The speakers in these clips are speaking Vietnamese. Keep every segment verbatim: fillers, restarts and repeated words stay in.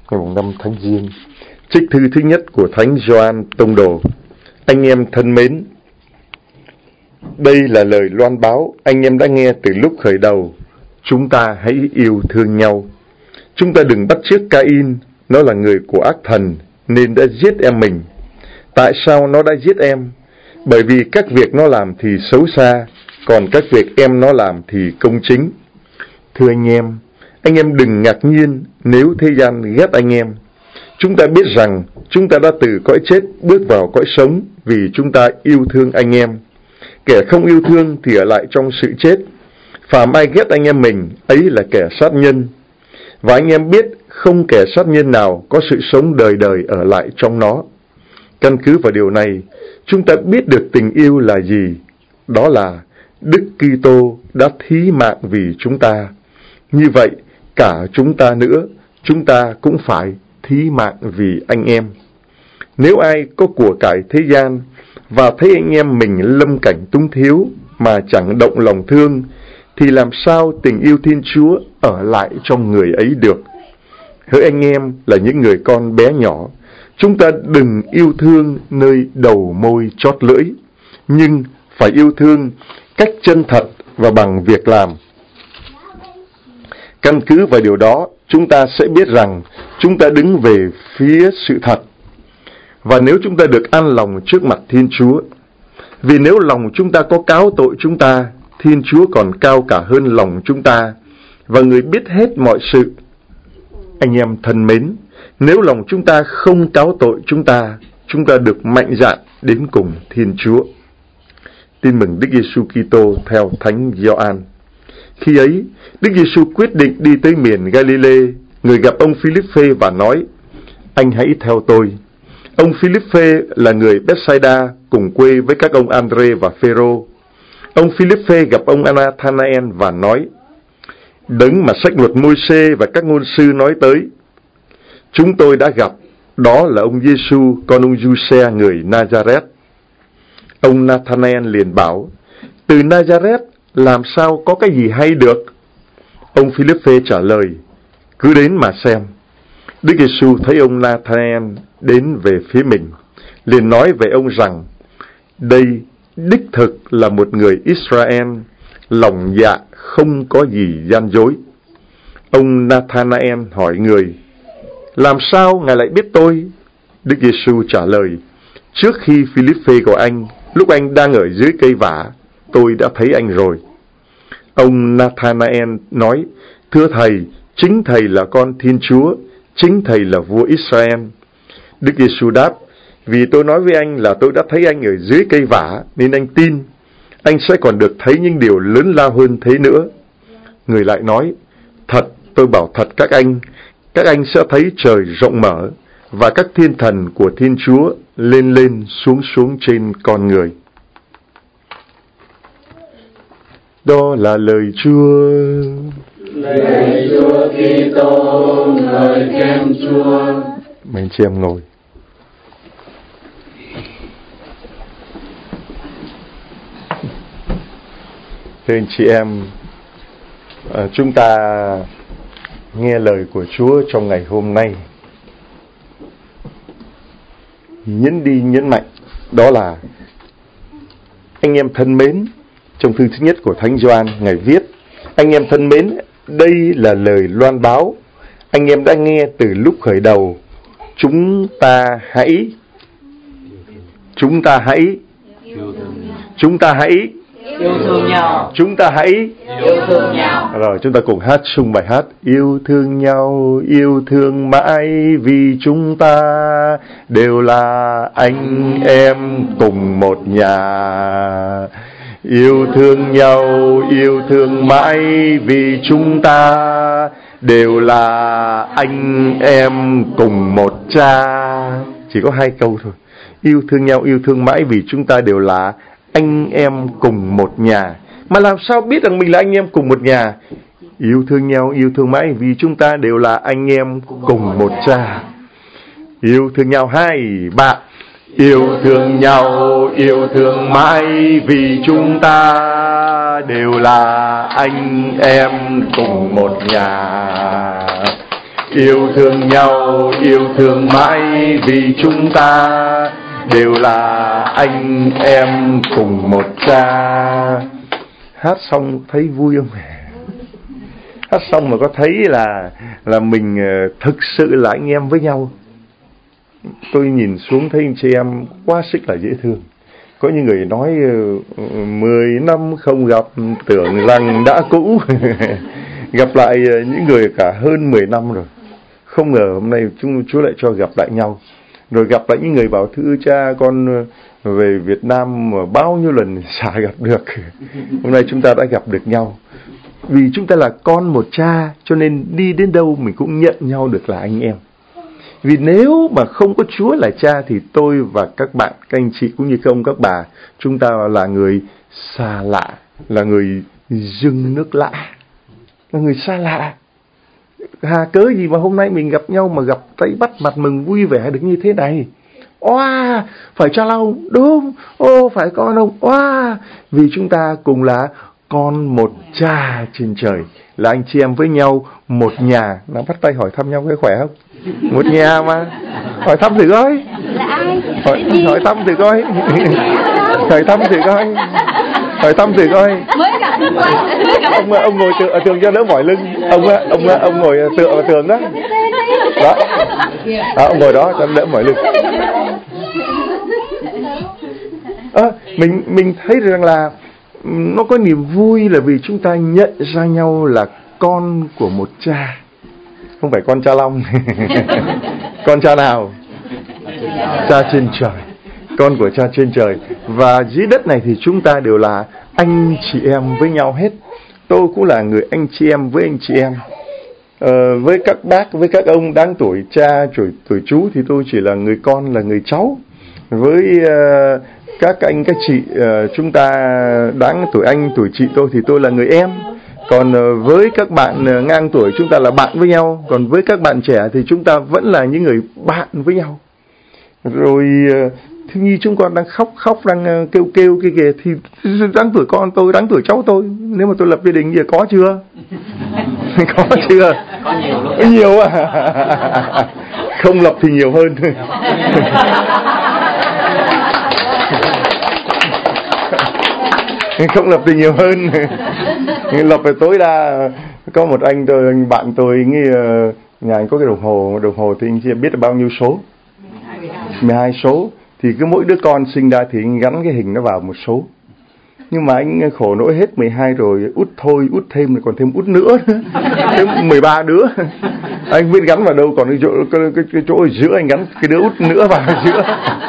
ngày năm tháng Giêng. Trích thư thứ nhất của Thánh Gioan Tông Đồ. Anh em thân mến, đây là lời loan báo anh em đã nghe từ lúc khởi đầu. Chúng ta hãy yêu thương nhau. Chúng ta đừng bắt chước Ca-in, nó là người của ác thần nên đã giết em mình. Tại sao nó đã giết em? Bởi vì các việc nó làm thì xấu xa, còn các việc em nó làm thì công chính. Thưa anh em, anh em đừng ngạc nhiên nếu thế gian ghét anh em. Chúng ta biết rằng chúng ta đã từ cõi chết bước vào cõi sống vì chúng ta yêu thương anh em. Kẻ không yêu thương thì ở lại trong sự chết. Phàm ai ghét anh em mình, ấy là kẻ sát nhân. Và anh em biết không kẻ sát nhân nào có sự sống đời đời ở lại trong nó. Căn cứ vào điều này, chúng ta biết được tình yêu là gì. Đó là Đức Kitô đã thí mạng vì chúng ta. Như vậy, cả chúng ta nữa, chúng ta cũng phải thí mạng vì anh em. Nếu ai có của cải thế gian và thấy anh em mình lâm cảnh túng thiếu mà chẳng động lòng thương, thì làm sao tình yêu Thiên Chúa ở lại trong người ấy được? Hỡi anh em là những người con bé nhỏ, chúng ta đừng yêu thương nơi đầu môi chót lưỡi, nhưng phải yêu thương cách chân thật và bằng việc làm. Căn cứ vào điều đó, chúng ta sẽ biết rằng chúng ta đứng về phía sự thật. Và nếu chúng ta được an lòng trước mặt Thiên Chúa, vì nếu lòng chúng ta có cáo tội chúng ta, Thiên Chúa còn cao cả hơn lòng chúng ta, và người biết hết mọi sự. Anh em thân mến, nếu lòng chúng ta không cáo tội chúng ta, chúng ta được mạnh dạn đến cùng Thiên Chúa. Tin mừng Đức Giêsu Kitô theo Thánh Gioan. Khi ấy, Đức Giêsu quyết định đi tới miền Galilee. Người gặp ông Philip-phê và nói: Anh hãy theo tôi. Ông Philip-phê là người Bethsaida, cùng quê với các ông Andre và Phêrô. Ông Philip-phê gặp ông Nathanael và nói: Đấng mà sách luật Môi-se và các ngôn sư nói tới, chúng tôi đã gặp, đó là ông Giêsu con ông Giuse người Nazareth. Ông Nathanael liền bảo: Từ Nazareth làm sao có cái gì hay được? Ông Philip-phê trả lời: Cứ đến mà xem. Đức Giêsu thấy ông Nathanael đến về phía mình, liền nói về ông rằng: Đây đích thực là một người Israel, lòng dạ không có gì gian dối. Ông Nathanael hỏi người: Làm sao ngài lại biết tôi? Đức Giêsu trả lời: Trước khi Philip-phê gọi anh, lúc anh đang ở dưới cây vả, tôi đã thấy anh rồi. Ông Nathanael nói: Thưa thầy, chính thầy là con Thiên Chúa, chính thầy là vua Israel. Đức Giêsu đáp: Vì tôi nói với anh là tôi đã thấy anh ở dưới cây vả, nên anh tin. Anh sẽ còn được thấy những điều lớn lao hơn thế nữa. Người lại nói: Thật, tôi bảo thật các anh, các anh sẽ thấy trời rộng mở, và các thiên thần của Thiên Chúa lên lên xuống xuống trên con người. Đó là lời Chúa. Lời Chúa Kitô, lời khen Chúa. Mời anh chị em ngồi. Thưa anh chị em, chúng ta nghe lời của Chúa trong ngày hôm nay, nhấn đi nhấn mạnh, đó là: Anh em thân mến. Trong thư thứ nhất của Thánh Gioan, Ngài viết: Anh em thân mến, đây là lời loan báo anh em đã nghe từ lúc khởi đầu. Chúng ta hãy Chúng ta hãy Chúng ta hãy yêu thương nhau. Chúng ta hãy yêu thương nhau. Rồi chúng ta cùng hát chung bài hát: Yêu thương nhau, yêu thương mãi, vì chúng ta đều là anh em cùng một nhà. Yêu thương nhau, yêu thương mãi, vì chúng ta đều là anh em cùng một cha. Chỉ có hai câu thôi. Yêu thương nhau, yêu thương mãi, vì chúng ta đều là anh em cùng một nhà. Mà làm sao biết rằng mình là anh em cùng một nhà? Yêu thương nhau, yêu thương mãi, vì chúng ta đều là anh em cùng một cha. Yêu thương nhau, hai, ba. Yêu thương nhau, yêu thương mãi, vì chúng ta đều là anh em cùng một nhà. Yêu thương nhau, yêu thương mãi, vì chúng ta đều là anh em cùng một cha. Hát xong thấy vui không? Hát xong mà có thấy là là mình thực sự là anh em với nhau. Tôi nhìn xuống thấy anh chị em quá sức là dễ thương. Có những người nói mười năm không gặp tưởng rằng đã cũ. Gặp lại những người cả hơn mười năm rồi. Không ngờ hôm nay chúng Chúa lại cho gặp lại nhau. Rồi gặp lại những người bảo thưa cha con về Việt Nam mà bao nhiêu lần chả gặp được. Hôm nay chúng ta đã gặp được nhau. Vì chúng ta là con một cha, cho nên đi đến đâu mình cũng nhận nhau được là anh em. Vì nếu mà không có Chúa là cha thì tôi và các bạn, các anh chị cũng như các ông các bà, chúng ta là người xa lạ, là người dưng nước lạ, là người xa lạ. Hà cớ gì mà hôm nay mình gặp nhau mà gặp tay bắt mặt mừng vui vẻ được như thế này? Oa, phải cha ông, đúng, ô phải con ông, oa, vì chúng ta cùng là con một cha trên trời, là anh chị em với nhau, một nhà. Nào bắt tay hỏi thăm nhau cái khỏe không? Một nhà mà. Hỏi thăm thử coi. Hỏi, hỏi thăm thử coi. Hỏi thăm thử coi. Hỏi thăm thử coi. Ông ông ngồi tựa ở tường cho đỡ mỏi lưng. Ông ông ông ngồi tựa ở tường đó. Đó. Đó, ông ngồi đó cho đỡ mỏi lưng. À, mình mình thấy rằng là nó có niềm vui là vì chúng ta nhận ra nhau là con của một cha. Không phải con cha Long. Con cha nào? Cha trên trời. Con của cha trên trời. Và dưới đất này thì chúng ta đều là anh chị em với nhau hết. Tôi cũng là người anh chị em với anh chị em. Ờ, với các bác, với các ông đáng tuổi cha, tuổi, tuổi chú thì tôi chỉ là người con, là người cháu. Với uh, các anh, các chị, uh, chúng ta đáng tuổi anh, tuổi chị tôi thì tôi là người em. Còn uh, với các bạn uh, ngang tuổi chúng ta là bạn với nhau. Còn với các bạn trẻ thì chúng ta vẫn là những người bạn với nhau. Rồi uh, Thiếu Nhi chúng con đang khóc khóc, đang uh, kêu kêu kia kìa thì đáng tuổi con tôi, đáng tuổi cháu tôi. Nếu mà tôi lập gia đình giờ có chưa? Có chưa? Có nhiều lúc. Nhiều à? Không lập thì nhiều hơn. Không lập thì nhiều hơn. Lập phải tối đa. Có một anh tôi, anh bạn tôi nghĩ nhà anh có cái đồng hồ, đồng hồ thì anh chưa biết là bao nhiêu số. mười hai số. Thì cứ mỗi đứa con sinh ra thì anh gắn cái hình nó vào một số. Nhưng mà anh khổ nỗi hết mười hai rồi, út thôi, út thêm rồi còn thêm út nữa. Thêm mười ba đứa. Anh biết gắn vào đâu, còn cái chỗ, cái, cái, cái chỗ ở giữa anh gắn cái đứa út nữa vào giữa.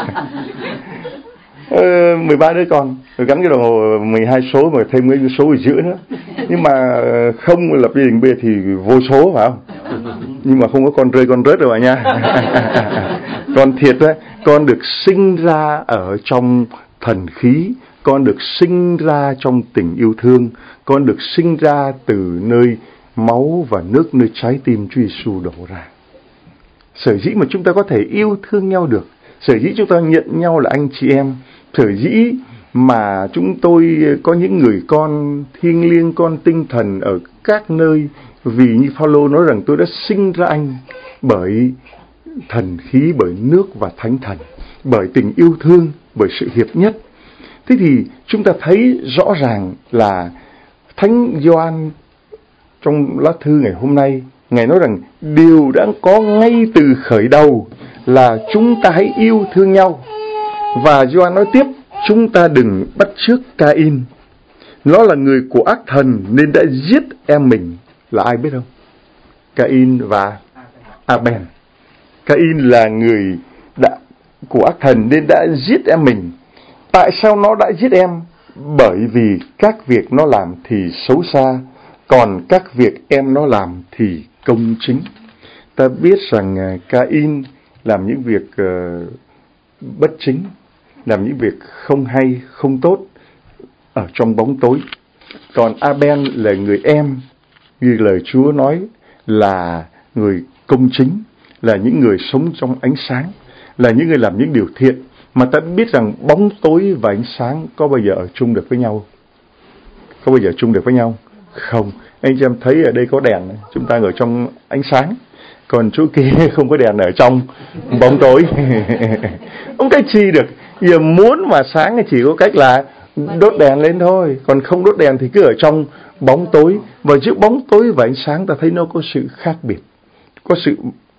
ờ, mười ba đứa con, rồi gắn cái đồng hồ mười hai số mà thêm cái số ở giữa nữa. Nhưng mà không lập gia đình bây giờ thì vô số phải không? Nhưng mà không có con rơi con rớt rồi bà nha. Con thiệt đấy, con được sinh ra ở trong thần khí, con được sinh ra trong tình yêu thương, con được sinh ra từ nơi máu và nước, nơi trái tim Chúa Giêsu đổ ra. Sở dĩ mà chúng ta có thể yêu thương nhau được, sở dĩ chúng ta nhận nhau là anh chị em, sở dĩ mà chúng tôi có những người con thiêng liêng, con tinh thần ở các nơi, vì như Phaolô nói rằng tôi đã sinh ra anh bởi thần khí, bởi nước và thánh thần, bởi tình yêu thương, bởi sự hiệp nhất. Thế thì chúng ta thấy rõ ràng là Thánh Gioan trong lá thư ngày hôm nay, Ngài nói rằng điều đã có ngay từ khởi đầu là chúng ta hãy yêu thương nhau. Và Gioan nói tiếp, chúng ta đừng bắt chước Ca-in. Nó là người của ác thần nên đã giết em mình. Là ai biết không? Ca-in và A-ben. Ca-in là người đã, của ác thần nên đã giết em mình. Tại sao nó đã giết em? Bởi vì các việc nó làm thì xấu xa, còn các việc em nó làm thì công chính. Ta biết rằng Ca-in làm những việc uh, bất chính, làm những việc không hay, không tốt ở trong bóng tối. Còn A-ben là người em, như lời Chúa nói, là người công chính, là những người sống trong ánh sáng, là những người làm những điều thiện. Mà ta biết rằng bóng tối và ánh sáng có bao giờ ở chung được với nhau? Có bao giờ chung được với nhau? Không. Anh chị em thấy ở đây có đèn, chúng ta ở trong ánh sáng. còn chỗ kia không có đèn, ở trong bóng tối. Không cách chi được. Giờ muốn mà sáng thì chỉ có cách là đốt đèn lên thôi, còn không đốt đèn thì cứ ở trong bóng tối. Và giữa bóng tối và ánh sáng ta thấy nó có sự khác biệt, có sự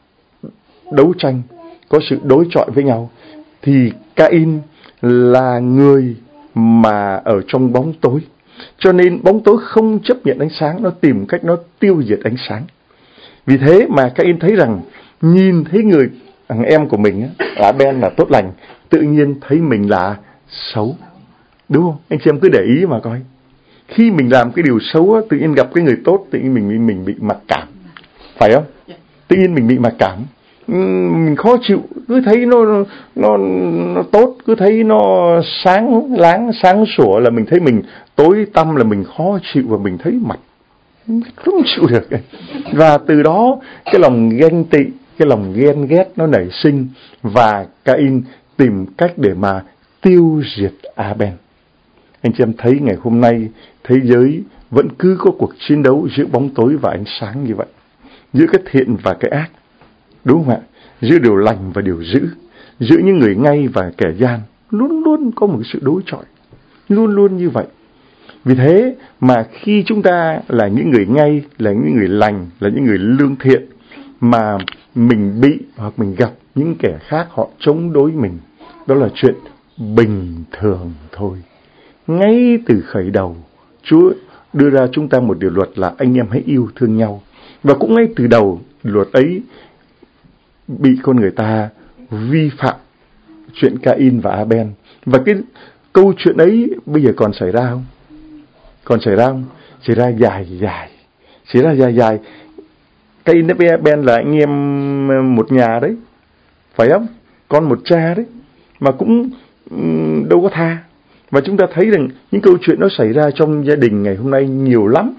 đấu tranh, có sự đối chọi với nhau. Thì Cain là người mà ở trong bóng tối, cho nên bóng tối không chấp nhận ánh sáng, nó tìm cách nó tiêu diệt ánh sáng. Vì thế mà Cain thấy rằng nhìn thấy người thằng em của mình A-ben là tốt lành, tự nhiên thấy mình là xấu, đúng không? Anh chị em cứ để ý mà coi, khi mình làm cái điều xấu tự nhiên gặp cái người tốt, tự nhiên mình mình bị mặc cảm, phải không? Tự nhiên mình bị mặc cảm, mình khó chịu, cứ thấy nó nó nó tốt, cứ thấy nó sáng láng sáng sủa là mình thấy mình tối tăm, là mình khó chịu và mình thấy mặt không chịu được. Và từ đó cái lòng ganh tị, cái lòng ghen ghét nó nảy sinh, và Cain tìm cách để mà tiêu diệt A-ben. Anh chị em thấy ngày hôm nay thế giới vẫn cứ có cuộc chiến đấu giữa bóng tối và ánh sáng như vậy, giữa cái thiện và cái ác, đúng không ạ? Giữa điều lành và điều dữ, giữa những người ngay và kẻ gian, luôn luôn có một sự đối chọi, luôn luôn như vậy. Vì thế mà khi chúng ta là những người ngay, là những người lành, là những người lương thiện, mà mình bị hoặc mình gặp những kẻ khác họ chống đối mình, đó là chuyện bình thường thôi. Ngay từ khởi đầu, Chúa đưa ra chúng ta một điều luật là anh em hãy yêu thương nhau. Và cũng ngay từ đầu, luật ấy bị con người ta vi phạm, chuyện Cain và A-ben. Và cái câu chuyện ấy bây giờ còn xảy ra không? Còn xảy ra không? Xảy ra dài dài, xảy ra dài dài. Cain với A-ben là anh em một nhà đấy, phải không? Con một cha đấy, mà cũng um, đâu có tha. Và chúng ta thấy rằng những câu chuyện nó xảy ra trong gia đình ngày hôm nay nhiều lắm,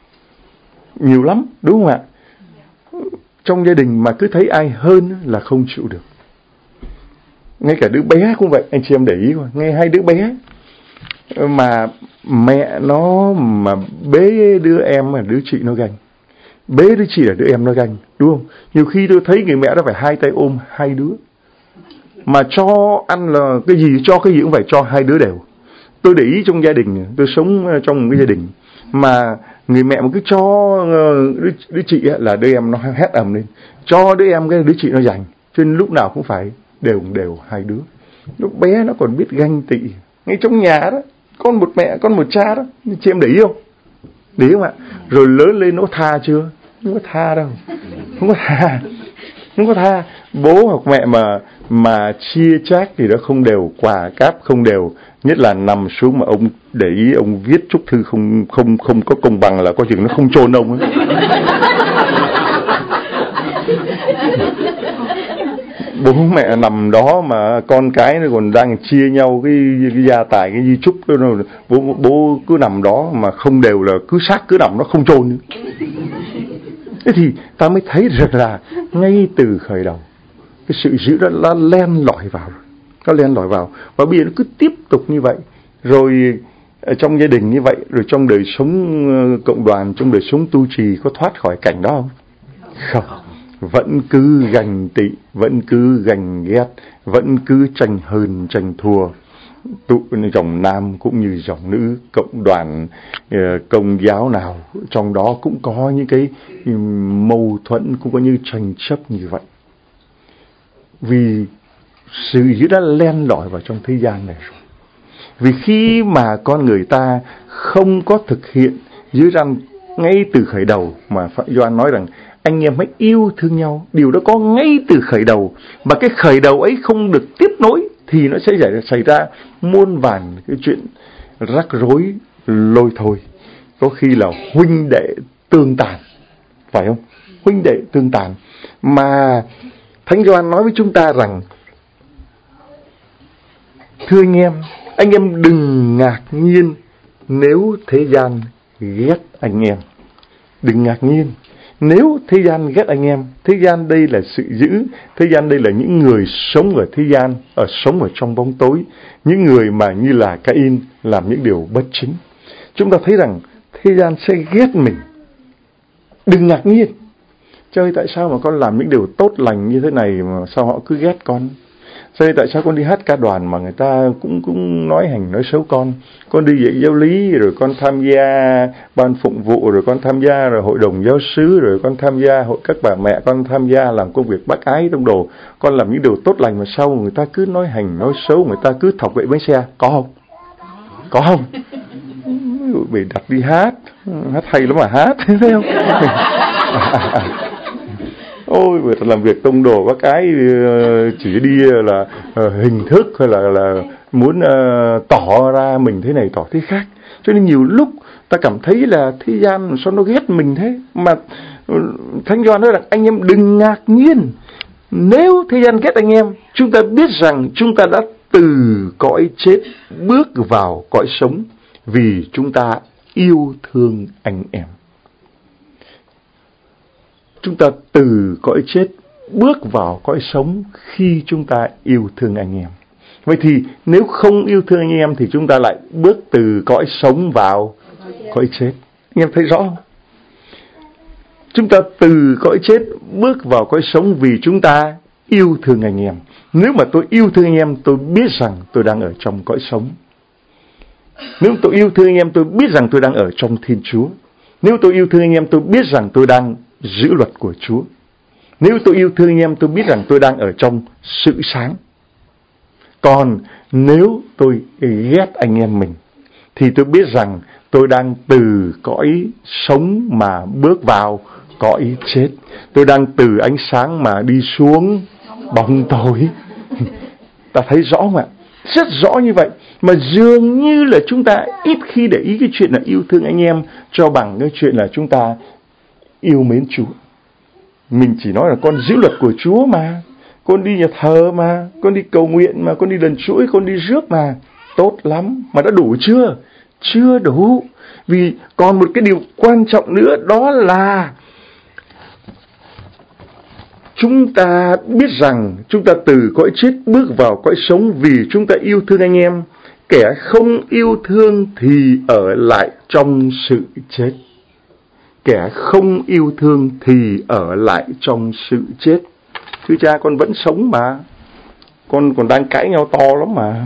nhiều lắm, đúng không ạ? Trong gia đình mà cứ thấy ai hơn là không chịu được. Ngay cả đứa bé cũng vậy, anh chị em để ý coi, ngay hai đứa bé mà mẹ nó mà bế đứa em mà đứa chị nó ganh, bế đứa chị là đứa em nó ganh, đúng không? Nhiều khi tôi thấy người mẹ nó phải hai tay ôm hai đứa, mà cho ăn là cái gì, cho cái gì cũng phải cho hai đứa đều. Tôi để ý trong gia đình, tôi sống trong một cái gia đình mà người mẹ mà cứ cho đứa, đứa chị là đứa em nó hét ầm lên, cho đứa em cái đứa chị nó giành, cho nên lúc nào cũng phải đều đều hai đứa. Lúc bé nó còn biết ganh tị, ngay trong nhà đó, con một mẹ, con một cha đó, chị em để ý không? Để ý không ạ? Rồi lớn lên nó tha chưa? Không có tha đâu, không có tha, không có tha. Bố hoặc mẹ mà mà chia chác thì nó không đều, quà cáp không đều, nhất là nằm xuống mà ông để ý ông viết chúc thư không không không có công bằng là có chừng nó không chôn ông ấy. Bố mẹ nằm đó mà con cái nó còn đang chia nhau cái, cái gia tài, cái di chúc đó, bố bố cứ nằm đó mà không đều là cứ xác cứ nằm nó không chôn. Thế thì ta mới thấy được là ngay từ khởi đầu cái sự dữ đó nó len lỏi vào, nó len lỏi vào, và bây giờ nó cứ tiếp tục như vậy, rồi trong gia đình như vậy, rồi trong đời sống cộng đoàn, trong đời sống tu trì có thoát khỏi cảnh đó không? Không, vẫn cứ ganh tị, vẫn cứ ganh ghét, vẫn cứ tranh hơn tranh thua. Tụ dòng nam cũng như dòng nữ, cộng đoàn công giáo nào trong đó cũng có những cái mâu thuẫn, cũng có những tranh chấp như vậy. Vì sự dữ đã len lỏi vào trong thế gian này rồi. Vì khi mà con người ta không có thực hiện dưới răn ngay từ khởi đầu, mà Phạm Gioan nói rằng anh em hãy yêu thương nhau, điều đó có ngay từ khởi đầu, mà cái khởi đầu ấy không được tiếp nối thì nó sẽ xảy ra muôn vàn cái chuyện rắc rối lôi thôi. Có khi là huynh đệ tương tàn, phải không? Huynh đệ tương tàn. Mà Thánh Gioan nói với chúng ta rằng, thưa anh em, anh em đừng ngạc nhiên nếu thế gian ghét anh em. Đừng ngạc nhiên nếu thế gian ghét anh em. Thế gian đây là sự dữ, thế gian đây là những người sống ở thế gian, ở sống ở trong bóng tối, những người mà như là Cain làm những điều bất chính. Chúng ta thấy rằng thế gian sẽ ghét mình. Đừng ngạc nhiên. Trời, tại sao mà con làm những điều tốt lành như thế này mà sao họ cứ ghét con? Trời, tại sao con đi hát ca đoàn mà người ta cũng cũng nói hành nói xấu con? Con đi dạy giáo lý, rồi con tham gia ban phụng vụ, rồi con tham gia rồi hội đồng giáo xứ, rồi con tham gia hội các bà mẹ, con tham gia làm công việc bác ái trong đồ. Con làm những điều tốt lành mà sao người ta cứ nói hành nói xấu, người ta cứ thọc gậy bánh xe? Có không? Có không? Bị đặt đi hát, hát hay lắm mà hát, thấy không? Ôi, người ta làm việc tông đồ các cái chỉ đi là hình thức hay là là muốn uh, tỏ ra mình thế này tỏ thế khác. Cho nên nhiều lúc ta cảm thấy là thế gian sao nó ghét mình thế. Mà Thánh Gioan nói rằng anh em đừng ngạc nhiên nếu thế gian ghét anh em. Chúng ta biết rằng chúng ta đã từ cõi chết bước vào cõi sống vì chúng ta yêu thương anh em. Chúng ta từ cõi chết bước vào cõi sống khi chúng ta yêu thương anh em. Vậy thì nếu không yêu thương anh em thì chúng ta lại bước từ cõi sống vào cõi chết. Anh em thấy rõ không? Chúng ta từ cõi chết bước vào cõi sống vì chúng ta yêu thương anh em. Nếu mà tôi yêu thương anh em, tôi biết rằng tôi đang ở trong cõi sống. Nếu tôi yêu thương anh em, tôi biết rằng tôi đang ở trong Thiên Chúa. Nếu tôi yêu thương anh em, tôi biết rằng tôi đang giữ luật của Chúa. Nếu tôi yêu thương anh em, tôi biết rằng tôi đang ở trong sự sáng. Còn nếu tôi ghét anh em mình, thì tôi biết rằng tôi đang từ cõi sống mà bước vào cõi chết. Tôi đang từ ánh sáng mà đi xuống bóng tối. Ta thấy rõ không ạ? Rất rõ như vậy. Mà dường như là chúng ta ít khi để ý cái chuyện là yêu thương anh em cho bằng cái chuyện là chúng ta yêu mến Chúa. Mình chỉ nói là con giữ luật của Chúa mà, con đi nhà thờ mà, con đi cầu nguyện mà, con đi lần chuỗi, con đi rước mà. Tốt lắm, mà đã đủ chưa? Chưa đủ. Vì còn một cái điều quan trọng nữa, đó là chúng ta biết rằng chúng ta từ cõi chết bước vào cõi sống vì chúng ta yêu thương anh em. Kẻ không yêu thương thì ở lại trong sự chết. Kẻ không yêu thương thì ở lại trong sự chết. Thưa cha, con vẫn sống mà. Con còn đang cãi nhau to lắm mà.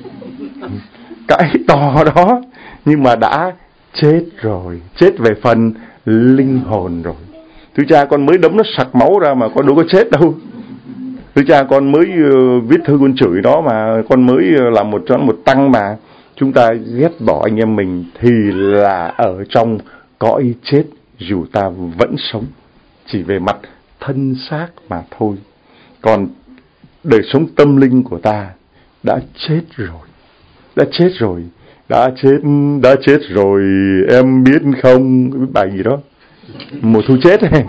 Cãi to đó. Nhưng mà đã chết rồi. Chết về phần linh hồn rồi. Thưa cha, con mới đấm nó sặc máu ra mà con đâu có chết đâu. Thưa cha, con mới uh, viết thư con chửi nó mà. Con mới uh, làm một một tăng mà. Chúng ta ghét bỏ anh em mình thì là ở trong cõi chết, dù ta vẫn sống, chỉ về mặt thân xác mà thôi. Còn đời sống tâm linh của ta đã chết rồi. Đã chết rồi. Đã chết, đã chết rồi, em biết không? Bài gì đó? Mùa thu chết ấy.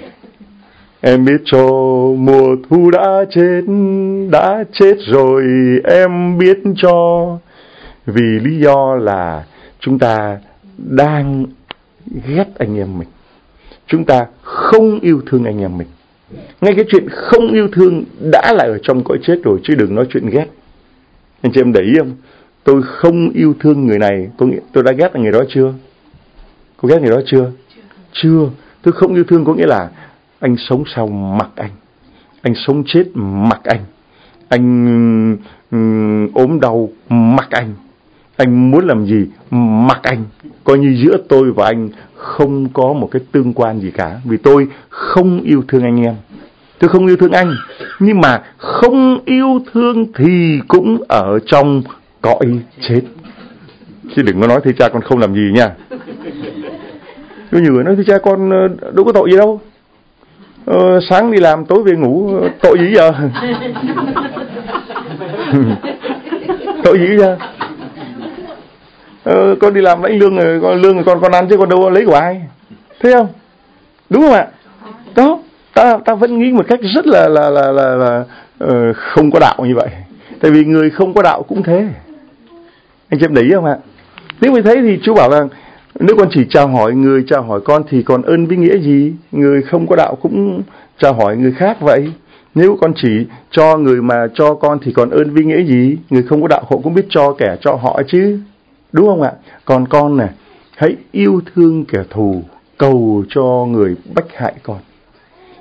Em biết cho mùa thu đã chết, đã chết rồi, em biết cho. Vì lý do là chúng ta đang ghét anh em mình. Chúng ta không yêu thương anh em mình. Ngay cái chuyện không yêu thương đã là ở trong cõi chết rồi, chứ đừng nói chuyện ghét. Anh chị em để ý không? Tôi không yêu thương người này, có nghĩa tôi đã ghét người đó chưa? Có ghét người đó chưa? Chưa. Tôi không yêu thương có nghĩa là anh sống sao mặc anh. Anh sống chết mặc anh. Anh um, ốm đau mặc anh. Anh muốn làm gì mặc anh. Coi như giữa tôi và anh không có một cái tương quan gì cả. Vì tôi không yêu thương anh em. Tôi không yêu thương anh. Nhưng mà không yêu thương thì cũng ở trong cõi chết. Chứ đừng có nói thưa cha con không làm gì nha. Có nhiều người nói thưa cha con đâu có tội gì đâu. Ờ, sáng đi làm tối về ngủ, tội gì giờ? Tội gì giờ? Ờ, con đi làm lãnh lương rồi, con lương rồi con con ăn chứ con đâu lấy của ai? Thấy không? Đúng không ạ? Đó, ta ta vẫn nghĩ một cách rất là là là là, là uh, không có đạo như vậy. Tại vì người không có đạo cũng thế. Anh chị em để ý không ạ? Nếu như thế thì Chúa bảo rằng nếu con chỉ chào hỏi người chào hỏi con thì còn ơn với nghĩa gì? Người không có đạo cũng chào hỏi người khác vậy. Nếu con chỉ cho người mà cho con thì còn ơn với nghĩa gì? Người không có đạo họ cũng biết cho kẻ cho họ chứ. Đúng không ạ? Còn con này, hãy yêu thương kẻ thù, cầu cho người bách hại con.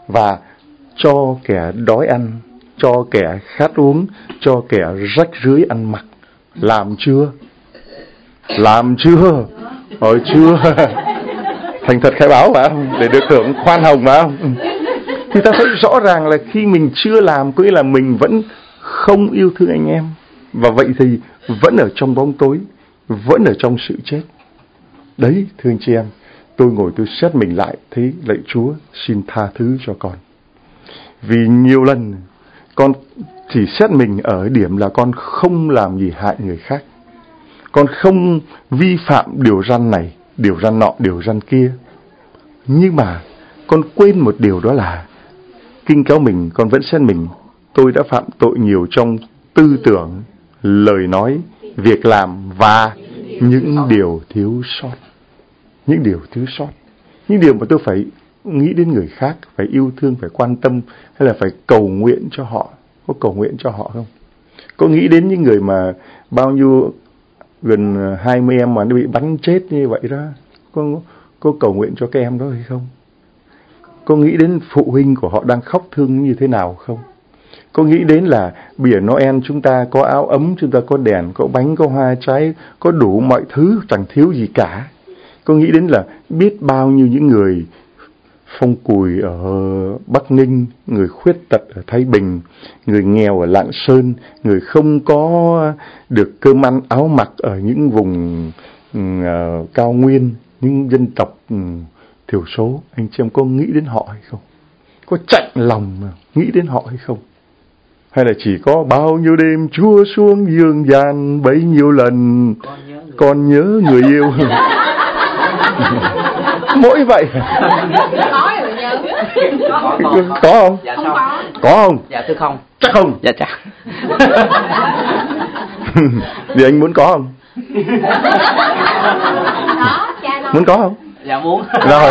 và cho kẻ đói ăn, cho kẻ khát uống, cho kẻ rách rưới ăn mặc. Làm chưa? Làm chưa? Rồi chưa? Thành thật khai báo phải không? Để được hưởng khoan hồng phải không? Thì ta thấy rõ ràng là khi mình chưa làm có nghĩa là mình vẫn không yêu thương anh em. Và vậy thì vẫn ở trong bóng tối, vẫn ở trong sự chết. Đấy, thưa anh chị em, tôi ngồi tôi xét mình lại, thấy lạy Chúa xin tha thứ cho con. Vì nhiều lần con chỉ xét mình ở điểm là con không làm gì hại người khác. Con không vi phạm điều răn này, điều răn nọ, điều răn kia. Nhưng mà con quên một điều, đó là Kinh kéo mình, con vẫn xét mình. Tôi đã phạm tội nhiều trong tư tưởng, lời nói, việc làm và những điều thiếu sót. Những điều thiếu sót. Những điều mà tôi phải nghĩ đến người khác, phải yêu thương, phải quan tâm, hay là phải cầu nguyện cho họ. Có cầu nguyện cho họ không? Có nghĩ đến những người mà bao nhiêu gần hai mươi em mà nó bị bắn chết như vậy đó, có, có cầu nguyện cho các em đó hay không? Có nghĩ đến phụ huynh của họ đang khóc thương như thế nào không? Có nghĩ đến là bìa Noel chúng ta có áo ấm, chúng ta có đèn, có bánh, có hoa trái, có đủ mọi thứ, chẳng thiếu gì cả. Có nghĩ đến là biết bao nhiêu những người phong cùi ở Bắc Ninh, người khuyết tật ở Thái Bình, người nghèo ở Lạng Sơn, người không có được cơm ăn áo mặc ở những vùng uh, cao nguyên, những dân tộc uh, thiểu số. Anh chị em có nghĩ đến họ hay không? Có chạnh lòng mà nghĩ đến họ hay không? Hay là chỉ có bao nhiêu đêm Chúa xuống dương gian bấy nhiêu lần con nhớ người, con nhớ người yêu. Mỗi vậy. Có rồi nhớ. Có, có, có. có không? Dạ không có. Có không? Dạ thưa không. Chắc không? Dạ chắc. Thì anh muốn có không? Có, cha đâu. Muốn có không? Dạ muốn. Rồi.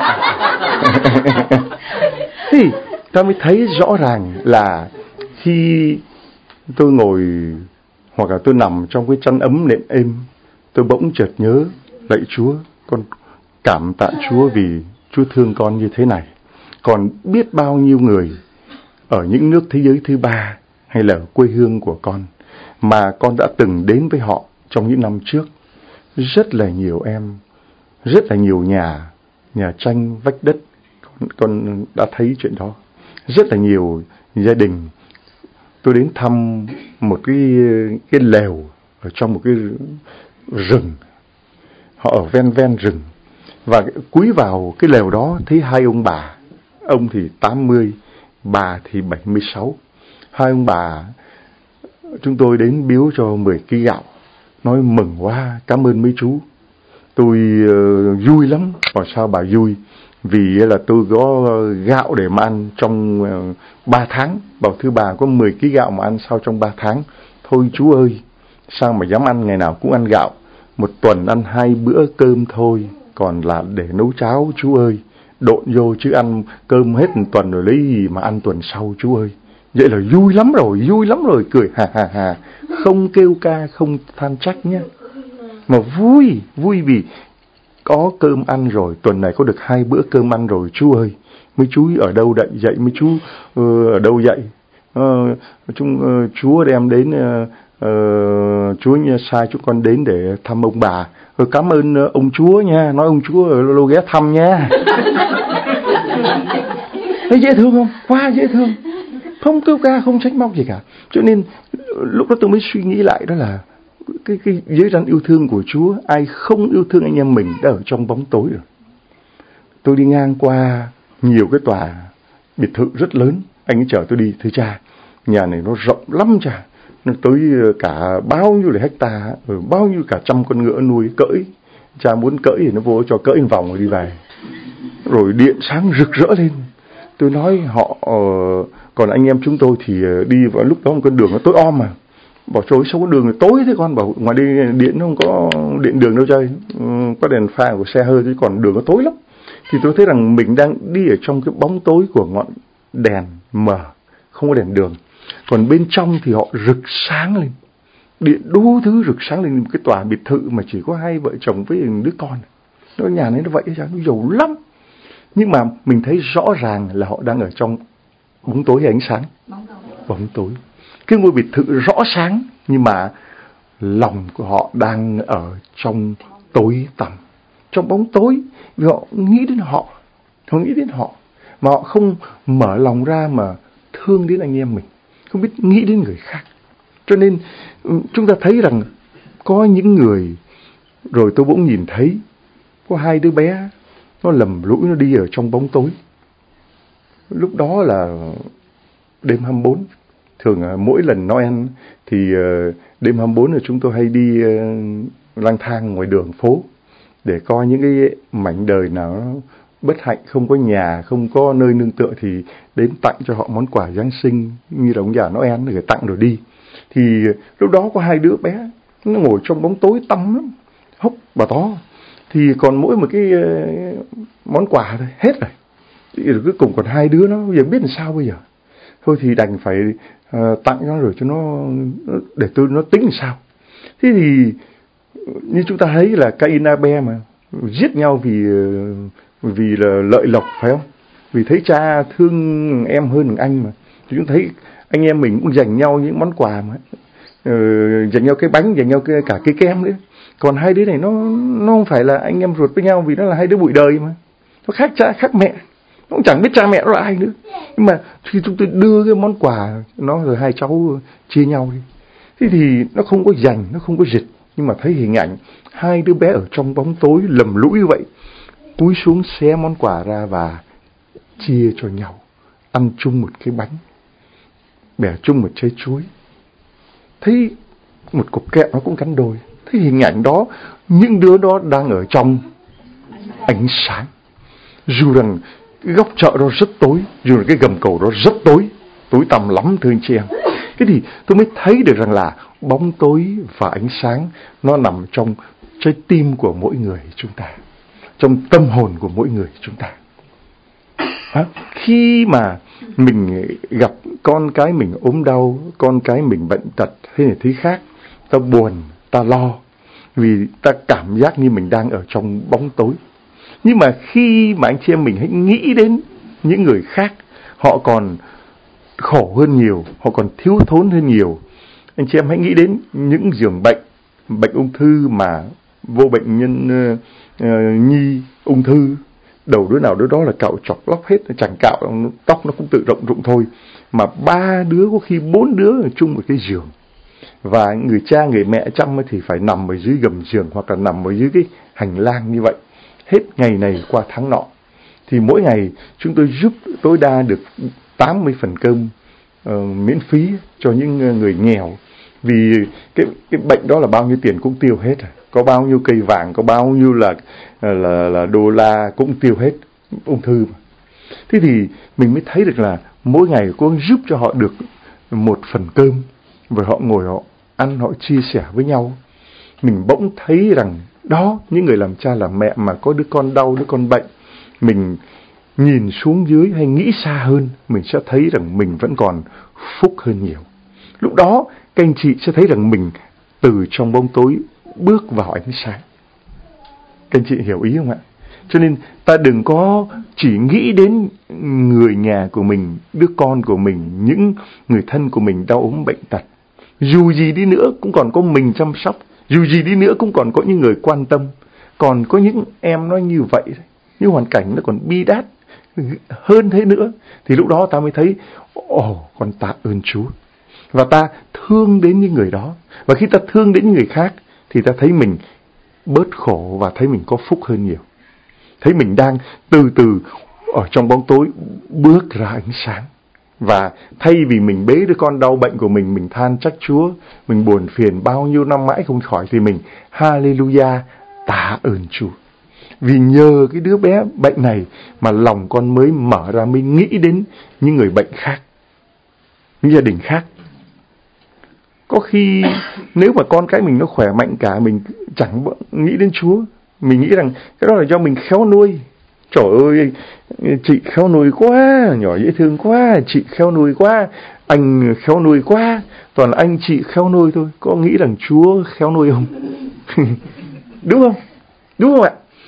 Thì ta mới thấy rõ ràng là khi tôi ngồi hoặc là tôi nằm trong cái chăn ấm nệm êm, tôi bỗng chợt nhớ, lạy Chúa, con cảm tạ Chúa vì Chúa thương con như thế này. Còn biết bao nhiêu người ở những nước thế giới thứ ba hay là quê hương của con mà con đã từng đến với họ trong những năm trước. Rất là nhiều em, rất là nhiều nhà, nhà tranh vách đất, con, con đã thấy chuyện đó. Rất là nhiều gia đình. Tôi đến thăm một cái, cái lều ở trong một cái rừng. Họ ở ven ven rừng. Và cúi vào cái lều đó thấy hai ông bà. Ông thì tám mươi, bà thì bảy mươi sáu. Hai ông bà chúng tôi đến biếu cho mười ki gạo. Nói mừng quá, cảm ơn mấy chú. Tôi uh, vui lắm. Và sao bà vui? Vì là tôi có gạo để mà ăn trong uh, ba tháng. Bảo thưa bà có mười ki gạo mà ăn sao trong ba tháng? Thôi chú ơi, sao mà dám ăn ngày nào cũng ăn gạo. Một tuần ăn hai bữa cơm thôi, còn là để nấu cháo chú ơi. Độn vô chứ ăn cơm hết một tuần rồi lấy gì mà ăn tuần sau chú ơi. Vậy là vui lắm rồi, vui lắm rồi, cười hà hà hà. Không kêu ca, không than trách nhé. Mà vui, vui vì có cơm ăn rồi, tuần này có được hai bữa cơm ăn rồi chú ơi. Mấy chú ở đâu đậy dậy, mấy chú uh, ở đâu dậy. Uh, chúng, uh, Chúa đem đến, uh, uh, Chúa sai chúng con đến để thăm ông bà. Uh, cảm ơn uh, ông Chúa nha, nói ông Chúa uh, lâu ghé thăm nha. Thấy dễ thương không? Quá dễ thương. Không kêu ca, không trách móc gì cả. Cho nên lúc đó tôi mới suy nghĩ lại, đó là cái, cái giới răn yêu thương của Chúa. Ai không yêu thương anh em mình đã ở trong bóng tối rồi. Tôi đi ngang qua nhiều cái tòa biệt thự rất lớn. Anh ấy chở tôi đi, thưa cha, nhà này nó rộng lắm cha. Nó tới cả bao nhiêu là hecta, bao nhiêu cả trăm con ngựa nuôi cỡi. Cha muốn cỡi thì nó vô cho cỡi một vòng rồi đi về. Rồi điện sáng rực rỡ lên. Tôi nói họ, uh, còn anh em chúng tôi thì đi vào lúc đó một con đường nó tối om mà. Bảo trời sao có đường tối thế con? Bảo ngoài đây điện nó không có điện đường đâu chơi, ừ, có đèn pha của xe hơi chứ còn đường nó tối lắm. Thì tôi thấy rằng mình đang đi ở trong cái bóng tối của ngọn đèn mờ, không có đèn đường. Còn bên trong thì họ rực sáng lên, điện đủ thứ rực sáng lên. Một cái tòa biệt thự mà chỉ có hai vợ chồng với đứa con. Nó nhà này nó vậy, nó giàu lắm. Nhưng mà mình thấy rõ ràng là họ đang ở trong bóng tối hay ánh sáng? Bóng tối. Bóng tối. Cái ngôi biệt thự rõ sáng, nhưng mà lòng của họ đang ở trong tối tăm, trong bóng tối. Vì họ nghĩ đến họ, họ nghĩ đến họ, mà họ không mở lòng ra mà thương đến anh em mình, không biết nghĩ đến người khác. Cho nên chúng ta thấy rằng có những người, rồi tôi bỗng nhìn thấy có hai đứa bé nó lầm lũi, nó đi ở trong bóng tối. Lúc đó là đêm hai mươi bốn. Thường mỗi lần Noel thì đêm hai mươi bốn là chúng tôi hay đi lang thang ngoài đường phố để coi những cái mảnh đời nào nó bất hạnh, không có nhà, không có nơi nương tựa thì đến tặng cho họ món quà Giáng sinh như là ông già Noel để tặng rồi đi. Thì lúc đó có hai đứa bé nó ngồi trong bóng tối tăm lắm, hốc bà to. Thì còn mỗi một cái món quà thôi, hết rồi. Thì cuối cùng còn hai đứa nó bây giờ biết làm sao bây giờ. Thôi thì đành phải uh, tặng nó rồi cho nó, để tôi nó tính làm sao. Thế thì như chúng ta thấy là Cain Abel mà giết nhau vì vì là lợi lộc, phải không? Vì thấy cha thương em hơn anh mà. Thì chúng thấy anh em mình cũng dành nhau những món quà mà, uh, dành nhau cái bánh, dành nhau cái, cả cái kem nữa. Còn hai đứa này nó nó không phải là anh em ruột với nhau, vì nó là hai đứa bụi đời mà, nó khác cha khác mẹ, nó cũng chẳng biết cha mẹ nó là ai nữa. Nhưng mà khi chúng tôi đưa cái món quà nó rồi hai cháu chia nhau đi, thế thì nó không có giành, nó không có dịch, nhưng mà thấy hình ảnh hai đứa bé ở trong bóng tối lầm lũi như vậy, cúi xuống xé món quà ra và chia cho nhau, ăn chung một cái bánh, bẻ chung một trái chuối, thấy một cục kẹo nó cũng cắn đôi. Thấy hình ảnh đó, những đứa đó đang ở trong ánh sáng. Dù rằng cái góc chợ đó rất tối, dù rằng cái gầm cầu đó rất tối, tối tăm lắm thưa anh chị em. Thế thì tôi mới thấy được rằng là bóng tối và ánh sáng nó nằm trong trái tim của mỗi người chúng ta, trong tâm hồn của mỗi người chúng ta. À, khi mà mình gặp con cái mình ốm đau, con cái mình bệnh tật hay là thứ khác, ta buồn, ta lo, vì ta cảm giác như mình đang ở trong bóng tối. Nhưng mà khi mà anh chị em mình hãy nghĩ đến những người khác, họ còn khổ hơn nhiều, họ còn thiếu thốn hơn nhiều. Anh chị em hãy nghĩ đến những giường bệnh, bệnh ung thư mà vô bệnh nhân uh, uh, nhi ung thư, đầu đứa nào đứa đó là cạo chọc lóc hết, chẳng cạo tóc nó cũng tự rộng rụng thôi, mà ba đứa có khi bốn đứa ở chung một cái giường, và người cha người mẹ chăm thì phải nằm ở dưới gầm giường hoặc là nằm ở dưới cái hành lang như vậy, hết ngày này qua tháng nọ. Thì mỗi ngày chúng tôi giúp tối đa được tám mươi phần cơm uh, miễn phí cho những người nghèo, vì cái cái bệnh đó là bao nhiêu tiền cũng tiêu hết rồi, có bao nhiêu cây vàng, có bao nhiêu là là là đô la cũng tiêu hết, ung thư mà. Thế thì mình mới thấy được là mỗi ngày cô giúp cho họ được một phần cơm, và họ ngồi họ ăn, họ chia sẻ với nhau. Mình bỗng thấy rằng đó, những người làm cha làm mẹ mà có đứa con đau, đứa con bệnh, mình nhìn xuống dưới hay nghĩ xa hơn, mình sẽ thấy rằng mình vẫn còn phúc hơn nhiều. Lúc đó các anh chị sẽ thấy rằng mình từ trong bóng tối bước vào ánh sáng. Các anh chị hiểu ý không ạ? Cho nên ta đừng có chỉ nghĩ đến người nhà của mình, đứa con của mình, những người thân của mình đau ốm bệnh tật. Dù gì đi nữa cũng còn có mình chăm sóc, dù gì đi nữa cũng còn có những người quan tâm, còn có những em nó như vậy, những hoàn cảnh nó còn bi đát hơn thế nữa, thì lúc đó ta mới thấy, ồ, con tạ ơn Chúa. Và ta thương đến những người đó. Và khi ta thương đến những người khác thì ta thấy mình bớt khổ và thấy mình có phúc hơn nhiều. Thấy mình đang từ từ ở trong bóng tối bước ra ánh sáng. Và thay vì mình bế đứa con đau bệnh của mình, mình than trách Chúa, mình buồn phiền bao nhiêu năm mãi không khỏi, thì mình Hallelujah, tạ ơn Chúa. Vì nhờ cái đứa bé bệnh này mà lòng con mới mở ra, mới nghĩ đến những người bệnh khác, những gia đình khác. Có khi nếu mà con cái mình nó khỏe mạnh cả, mình chẳng nghĩ đến Chúa. Mình nghĩ rằng cái đó là do mình khéo nuôi. Trời ơi, chị khéo nuôi quá, nhỏ dễ thương quá, chị khéo nuôi quá, anh khéo nuôi quá, toàn là anh chị khéo nuôi thôi. Có nghĩ rằng Chúa khéo nuôi không? Đúng không? Đúng không ạ?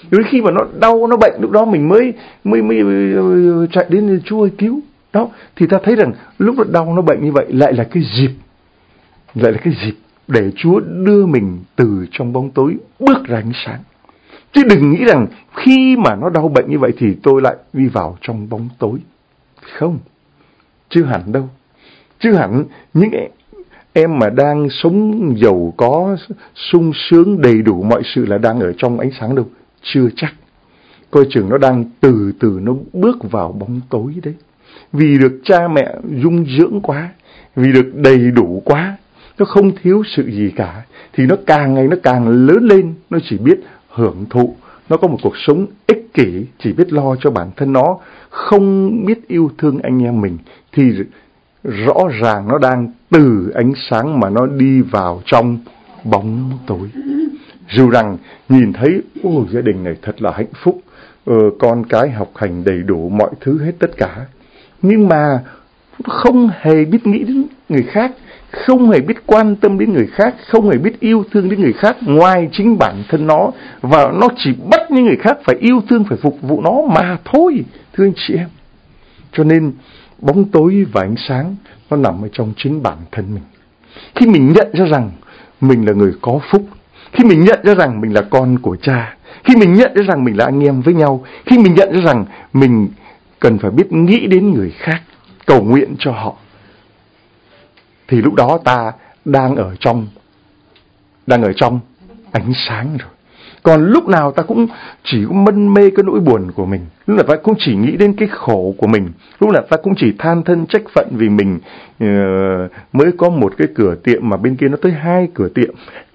Đến khi mà nó đau, nó bệnh, lúc đó mình mới mới mới chạy đến Chúa ơi cứu. Đó, thì ta thấy rằng lúc nó đau, nó bệnh như vậy lại là cái dịp, lại là cái dịp để Chúa đưa mình từ trong bóng tối bước ra ánh sáng. Chứ đừng nghĩ rằng khi mà nó đau bệnh như vậy thì tôi lại đi vào trong bóng tối. Không, chưa hẳn đâu. Chưa hẳn. Những em mà đang sống giàu có, sung sướng, đầy đủ mọi sự là đang ở trong ánh sáng đâu. Chưa chắc. Coi chừng nó đang từ từ nó bước vào bóng tối đấy. Vì được cha mẹ dung dưỡng quá, vì được đầy đủ quá, nó không thiếu sự gì cả, thì nó càng ngày nó càng lớn lên, nó chỉ biết hưởng thụ, nó có một cuộc sống ích kỷ, chỉ biết lo cho bản thân nó, không biết yêu thương anh em mình, thì rõ ràng nó đang từ ánh sáng mà nó đi vào trong bóng tối. Dù rằng nhìn thấy, ôi gia đình này thật là hạnh phúc, ờ, con cái học hành đầy đủ mọi thứ hết tất cả, nhưng mà không hề biết nghĩ đến người khác, không hề biết quan tâm đến người khác, không hề biết yêu thương đến người khác ngoài chính bản thân nó, và nó chỉ bắt những người khác phải yêu thương, phải phục vụ nó mà thôi, thưa anh chị em. Cho nên bóng tối và ánh sáng nó nằm ở trong chính bản thân mình. Khi mình nhận ra rằng mình là người có phúc, khi mình nhận ra rằng mình là con của cha, khi mình nhận ra rằng mình là anh em với nhau, khi mình nhận ra rằng mình cần phải biết nghĩ đến người khác, cầu nguyện cho họ, thì lúc đó ta đang ở trong đang ở trong ánh sáng rồi. Còn lúc nào ta cũng chỉ mân mê cái nỗi buồn của mình, lúc nào ta cũng chỉ nghĩ đến cái khổ của mình, lúc nào ta cũng chỉ than thân trách phận vì mình uh, mới có một cái cửa tiệm mà bên kia nó tới hai cửa tiệm.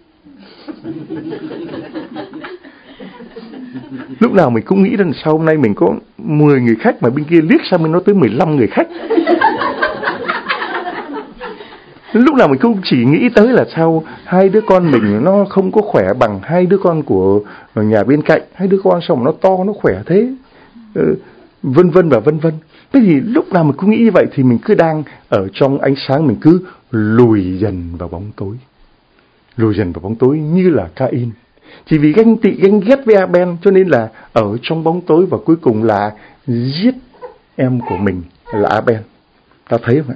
Lúc nào mình cũng nghĩ rằng sau hôm nay mình có mười người khách mà bên kia liếc sang mình nó tới mười lăm người khách. Lúc nào mình cũng chỉ nghĩ tới là sao hai đứa con mình nó không có khỏe bằng hai đứa con của nhà bên cạnh, hai đứa con sao mà nó to, nó khỏe thế, ừ, vân vân và vân vân. Thế thì lúc nào mình cũng nghĩ như vậy thì mình cứ đang ở trong ánh sáng, mình cứ lùi dần vào bóng tối, lùi dần vào bóng tối như là Cain. Chỉ vì ganh tị, ganh ghét với Abel cho nên là ở trong bóng tối, và cuối cùng là giết em của mình là Abel. Ta thấy không ạ?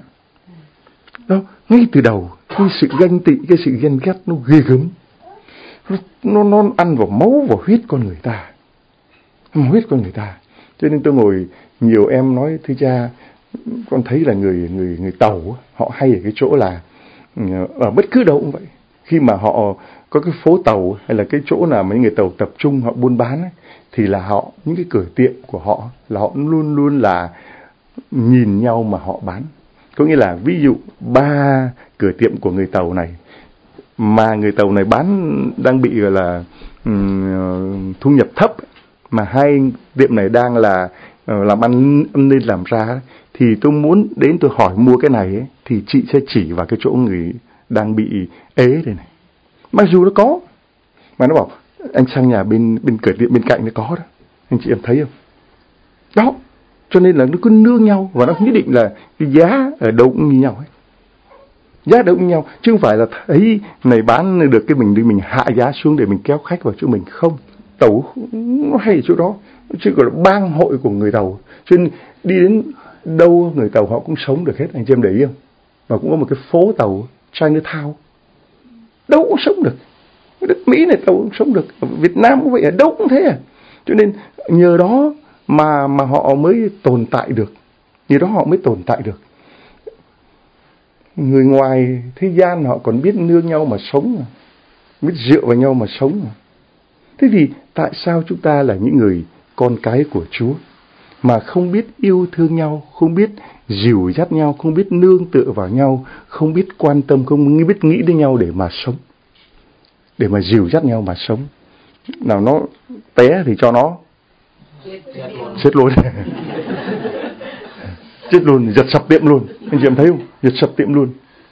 Đó, ngay từ đầu cái sự ganh tị, cái sự ghen ghét nó ghê gớm, nó, nó, nó ăn vào máu, vào huyết con người ta, huyết con người ta. Cho nên tôi ngồi, nhiều em nói thưa cha, con thấy là người người người Tàu họ hay ở cái chỗ là ở bất cứ đâu cũng vậy, khi mà họ có cái phố Tàu hay là cái chỗ nào mà những người Tàu tập trung họ buôn bán ấy, thì là họ, những cái cửa tiệm của họ là họ luôn luôn là nhìn nhau mà họ bán. Có nghĩa là ví dụ ba cửa tiệm của người Tàu này mà người Tàu này bán đang bị gọi là um, thu nhập thấp, mà hai tiệm này đang là uh, làm ăn, ăn nên làm ra, thì tôi muốn đến tôi hỏi mua cái này ấy, thì chị sẽ chỉ vào cái chỗ người đang bị ế đây này. Mặc dù nó có, mà nó bảo anh sang nhà bên bên cửa tiệm bên cạnh nó có đó, anh chị em thấy không? Đó, cho nên là nó cứ nương nhau, và nó nhất định là cái giá ở đâu cũng như nhau ấy. Giá đâu cũng như nhau, chứ không phải là thấy này bán được cái mình đi mình hạ giá xuống để mình kéo khách vào chỗ mình. Không, Tàu nó hay ở chỗ đó, chứ gọi là bang hội của người Tàu. Cho nên đi đến đâu người Tàu họ cũng sống được hết, anh chị em để ý không? Và cũng có một cái phố Tàu Chinatown, đâu cũng sống được. Đất Mỹ này Tàu cũng sống được, ở Việt Nam cũng vậy, ở đâu cũng thế à. Cho nên nhờ đó mà mà họ mới tồn tại được, nhờ đó họ mới tồn tại được. Người ngoài thế gian họ còn biết nương nhau mà sống, mà biết dựa vào nhau mà sống mà. Thế thì tại sao chúng ta là những người con cái của Chúa mà không biết yêu thương nhau, không biết dìu dắt nhau, không biết nương tựa vào nhau, không biết quan tâm, không biết nghĩ đến nhau để mà sống, để mà dìu dắt nhau mà sống? Nào nó té thì cho nó chết luôn. Chết luôn, giật sập tiệm luôn. Anh chị em thấy không? Giật sập tiệm luôn.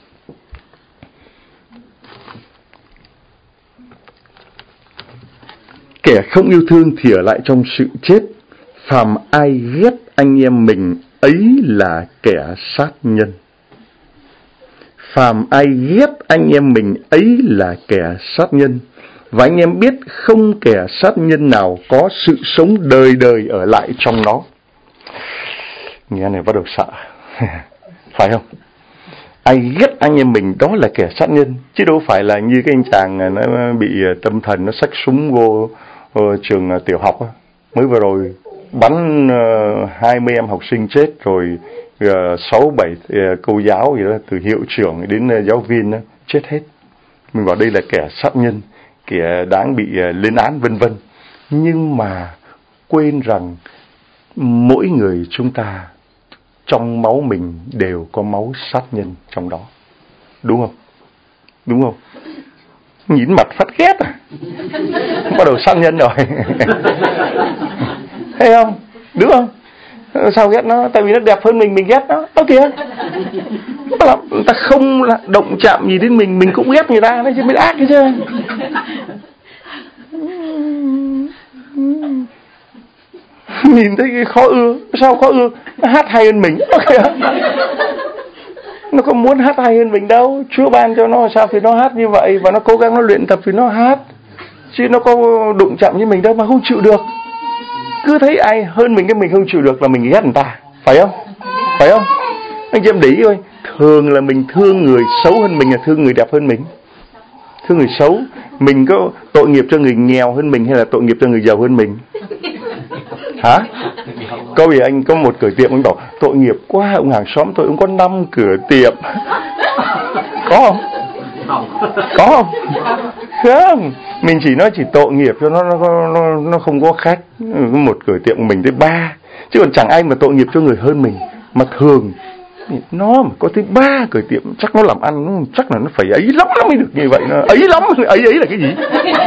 Kẻ không yêu thương thì ở lại trong sự chết. Phàm ai ghét anh em mình ấy là kẻ sát nhân. Phàm ai ghét anh em mình ấy là kẻ sát nhân. và anh em biết không kẻ sát nhân nào có sự sống đời đời ở lại trong nó. Nghe này bắt đầu sợ. Phải không? Ai ghét anh em mình đó là kẻ sát nhân, chứ đâu phải là như cái anh chàng nó bị tâm thần, nó xách súng vô, vô trường tiểu học á, mới vừa rồi bắn uh, hai mươi em học sinh chết rồi, sáu bảy uh, cô giáo gì đó, từ hiệu trưởng đến uh, giáo viên uh, chết hết. Mình bảo đây là kẻ sát nhân, kẻ đáng bị uh, lên án vân vân. Nhưng mà quên rằng mỗi người chúng ta trong máu mình đều có máu sát nhân trong đó. Đúng không? Đúng không? Nhìn mặt phát ghét à? Bắt đầu sát nhân rồi. Thấy không? Đúng không? Sao ghét nó? Tại vì nó đẹp hơn mình, mình ghét nó. Đó kìa. Người ta không động chạm gì đến mình, mình cũng ghét người ta. Đấy chứ, mới ác cái chứ. Nhìn thấy cái khó ưa. Sao khó ưa? Nó hát hay hơn mình. Đó kìa. Nó có muốn hát hay hơn mình đâu. Chúa ban cho nó sao thì nó hát như vậy, và nó cố gắng nó luyện tập thì nó hát. Chứ nó có đụng chạm với mình đâu mà không chịu được. Cứ thấy ai hơn mình cái mình không chịu được là mình ghét người ta. Phải không? Phải không? Anh chị em để ý thôi. Thường là mình thương người xấu hơn mình là thương người đẹp hơn mình. Thương người xấu. Mình có tội nghiệp cho người nghèo hơn mình hay là tội nghiệp cho người giàu hơn mình? Hả? Có vì anh có một cửa tiệm, anh bảo tội nghiệp quá, ông hàng xóm tôi ông có năm cửa tiệm. Có không? Có không? Không. Mình chỉ nói chỉ tội nghiệp cho nó nó nó nó không có khách. Một cửa tiệm của mình tới ba, chứ còn chẳng ai mà tội nghiệp cho người hơn mình. Mà thường nó mà có tới ba cửa tiệm chắc nó làm ăn chắc là nó phải ấy lắm nó mới được như vậy. Nó ấy lắm, ấy ấy là cái gì?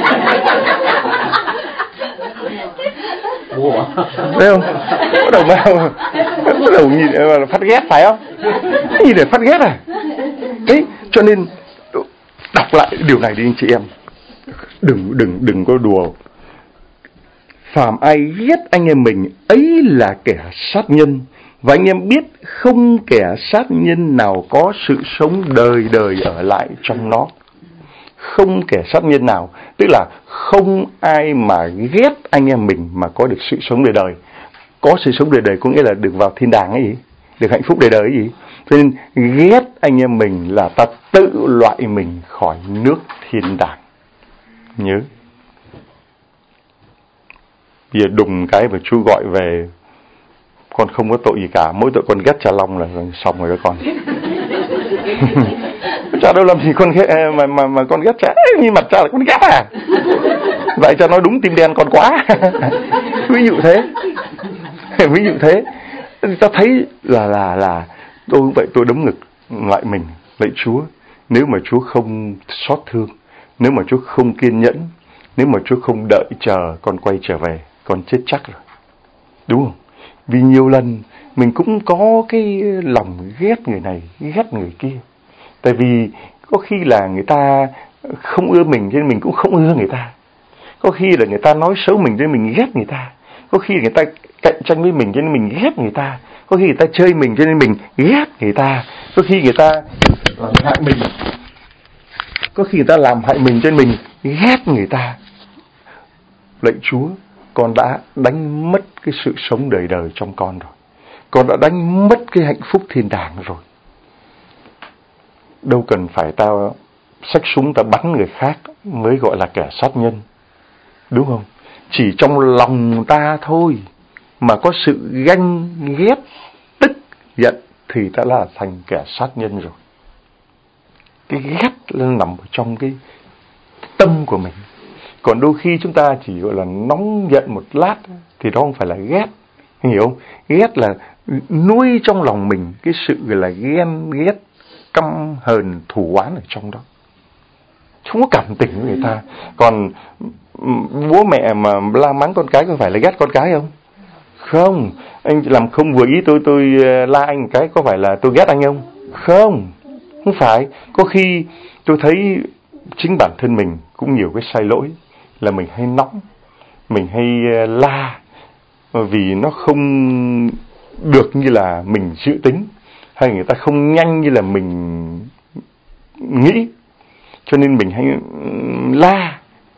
Thấy không? Bắt đầu mà bắt đầu nhìn phát ghét, phải không? Cái gì để phát ghét à? Đấy, cho nên đọc lại điều này đi anh chị em. Đừng đừng đừng có đùa. Phàm ai ghét anh em mình ấy là kẻ sát nhân, và anh em biết không kẻ sát nhân nào có sự sống đời đời ở lại trong nó. Không kẻ sát nhân nào, tức là không ai mà ghét anh em mình mà có được sự sống đời đời. Có sự sống đời đời có nghĩa là được vào thiên đàng ấy gì? Được hạnh phúc đời đời ấy gì? Cho nên ghét anh em mình là ta tự loại mình khỏi nước thiên đàng. Nhớ. Bây giờ đùng cái và chú gọi về, con không có tội gì cả, mỗi tội con ghét cha Long là xong rồi đó con. Cha đâu làm gì con ghét mà mà mà con ghét cha, như mặt cha là con ghét à? Vậy cha nói đúng tim đen con quá. Ví dụ thế. Ví dụ thế. Ta thấy là là là tôi vậy, tôi đấm ngực lại mình, lạy Chúa, nếu mà Chúa không xót thương, nếu mà Chúa không kiên nhẫn, nếu mà Chúa không đợi chờ con quay trở về, con chết chắc rồi. Đúng không? Vì nhiều lần mình cũng có cái lòng ghét người này, ghét người kia. Tại vì có khi là người ta không ưa mình cho nên mình cũng không ưa người ta. Có khi là người ta nói xấu mình cho nên mình ghét người ta. Có khi người ta cạnh tranh với mình cho nên mình ghét người ta. Có khi người ta chơi mình cho nên mình ghét người ta. Có khi người ta làm hại mình. Có khi người ta làm hại mình cho nên mình ghét người ta. Lạy Chúa, con đã đánh mất cái sự sống đời đời trong con rồi. Con đã đánh mất cái hạnh phúc thiên đàng rồi. Đâu cần phải ta xách súng ta bắn người khác mới gọi là kẻ sát nhân. Đúng không? Chỉ trong lòng ta thôi mà có sự ganh ghét, tức giận thì ta là thành kẻ sát nhân rồi. Cái ghét nằm ở trong cái tâm của mình. Còn đôi khi chúng ta chỉ gọi là nóng giận một lát thì đó không phải là ghét. Hiểu không? Ghét là nuôi trong lòng mình cái sự gọi là ghen ghét, căm hờn, thù oán ở trong đó. Không có cảm tình với người ta. Còn bố mẹ mà la mắng con cái có phải là ghét con cái không? Không. Anh làm không vừa ý tôi tôi la anh một cái có phải là tôi ghét anh không? Không. Không phải. Có khi tôi thấy chính bản thân mình cũng nhiều cái sai lỗi là mình hay nóng, mình hay la vì nó không được như là mình dự tính, hay người ta không nhanh như là mình nghĩ, cho nên mình hay la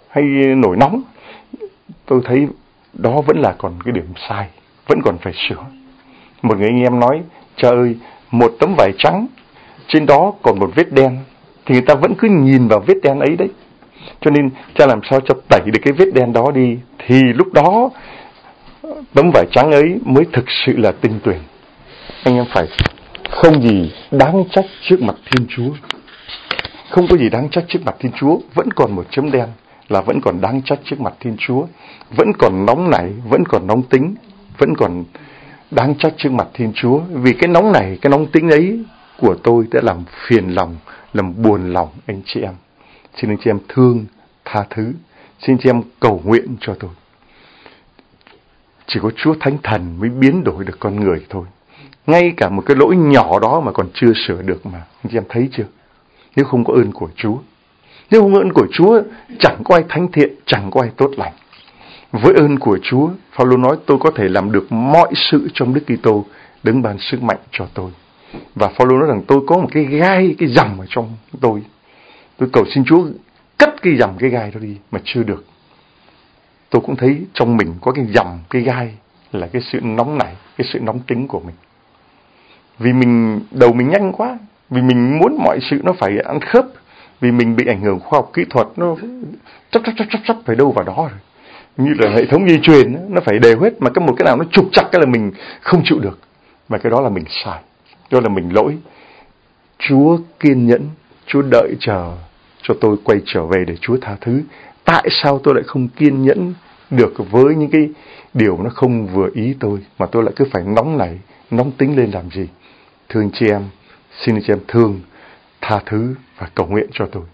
hay nổi nóng, tôi thấy đó vẫn là còn cái điểm sai, vẫn còn phải sửa. Một người anh em nói, trời ơi, một tấm vải trắng, trên đó còn một vết đen, thì người ta vẫn cứ nhìn vào vết đen ấy đấy. Cho nên cha làm sao cho tẩy được cái vết đen đó đi, thì lúc đó tấm vải trắng ấy mới thực sự là tinh tuyền. Anh em phải không gì đáng trách trước mặt Thiên Chúa. Không có gì đáng trách trước mặt Thiên Chúa. Vẫn còn một chấm đen là vẫn còn đáng trách trước mặt Thiên Chúa. Vẫn còn nóng nảy, vẫn còn nóng tính, vẫn còn đáng trách trước mặt Thiên Chúa. Vì cái nóng này, cái nóng tính ấy của tôi đã làm phiền lòng, làm buồn lòng anh chị em. Xin anh chị em thương, tha thứ. Xin anh chị em cầu nguyện cho tôi. Chỉ có Chúa Thánh Thần mới biến đổi được con người thôi. Ngay cả một cái lỗi nhỏ đó mà còn chưa sửa được mà. Anh chị em thấy chưa? Nếu không có ơn của Chúa, nếu không có ơn của Chúa, chẳng có ai thánh thiện, chẳng có ai tốt lành. Với ơn của Chúa, Phao-lô nói tôi có thể làm được mọi sự trong Đức Kitô đấng ban sức mạnh cho tôi. Và Phao-lô nói rằng tôi có một cái gai, cái rằm ở trong tôi. Tôi cầu xin Chúa cắt cái rằm, cái gai đó đi, mà chưa được. Tôi cũng thấy trong mình có cái rằm, cái gai là cái sự nóng nảy, cái sự nóng tính của mình. Vì mình đầu mình nhanh quá, vì mình muốn mọi sự nó phải ăn khớp, vì mình bị ảnh hưởng khoa học kỹ thuật, nó chắc chắc chắc chắc chắc phải đâu vào đó rồi. Như là hệ thống di truyền nó phải đều hết, mà cái một cái nào nó trục trặc cái là mình không chịu được, và cái đó là mình sai, đó là mình lỗi. Chúa kiên nhẫn, Chúa đợi chờ cho tôi quay trở về để Chúa tha thứ. Tại sao tôi lại không kiên nhẫn được với những cái điều nó không vừa ý tôi, mà tôi lại cứ phải nóng nảy, nóng tính lên làm gì? Thưa anh chị em, xin anh chị em thương, tha thứ và cầu nguyện cho tôi.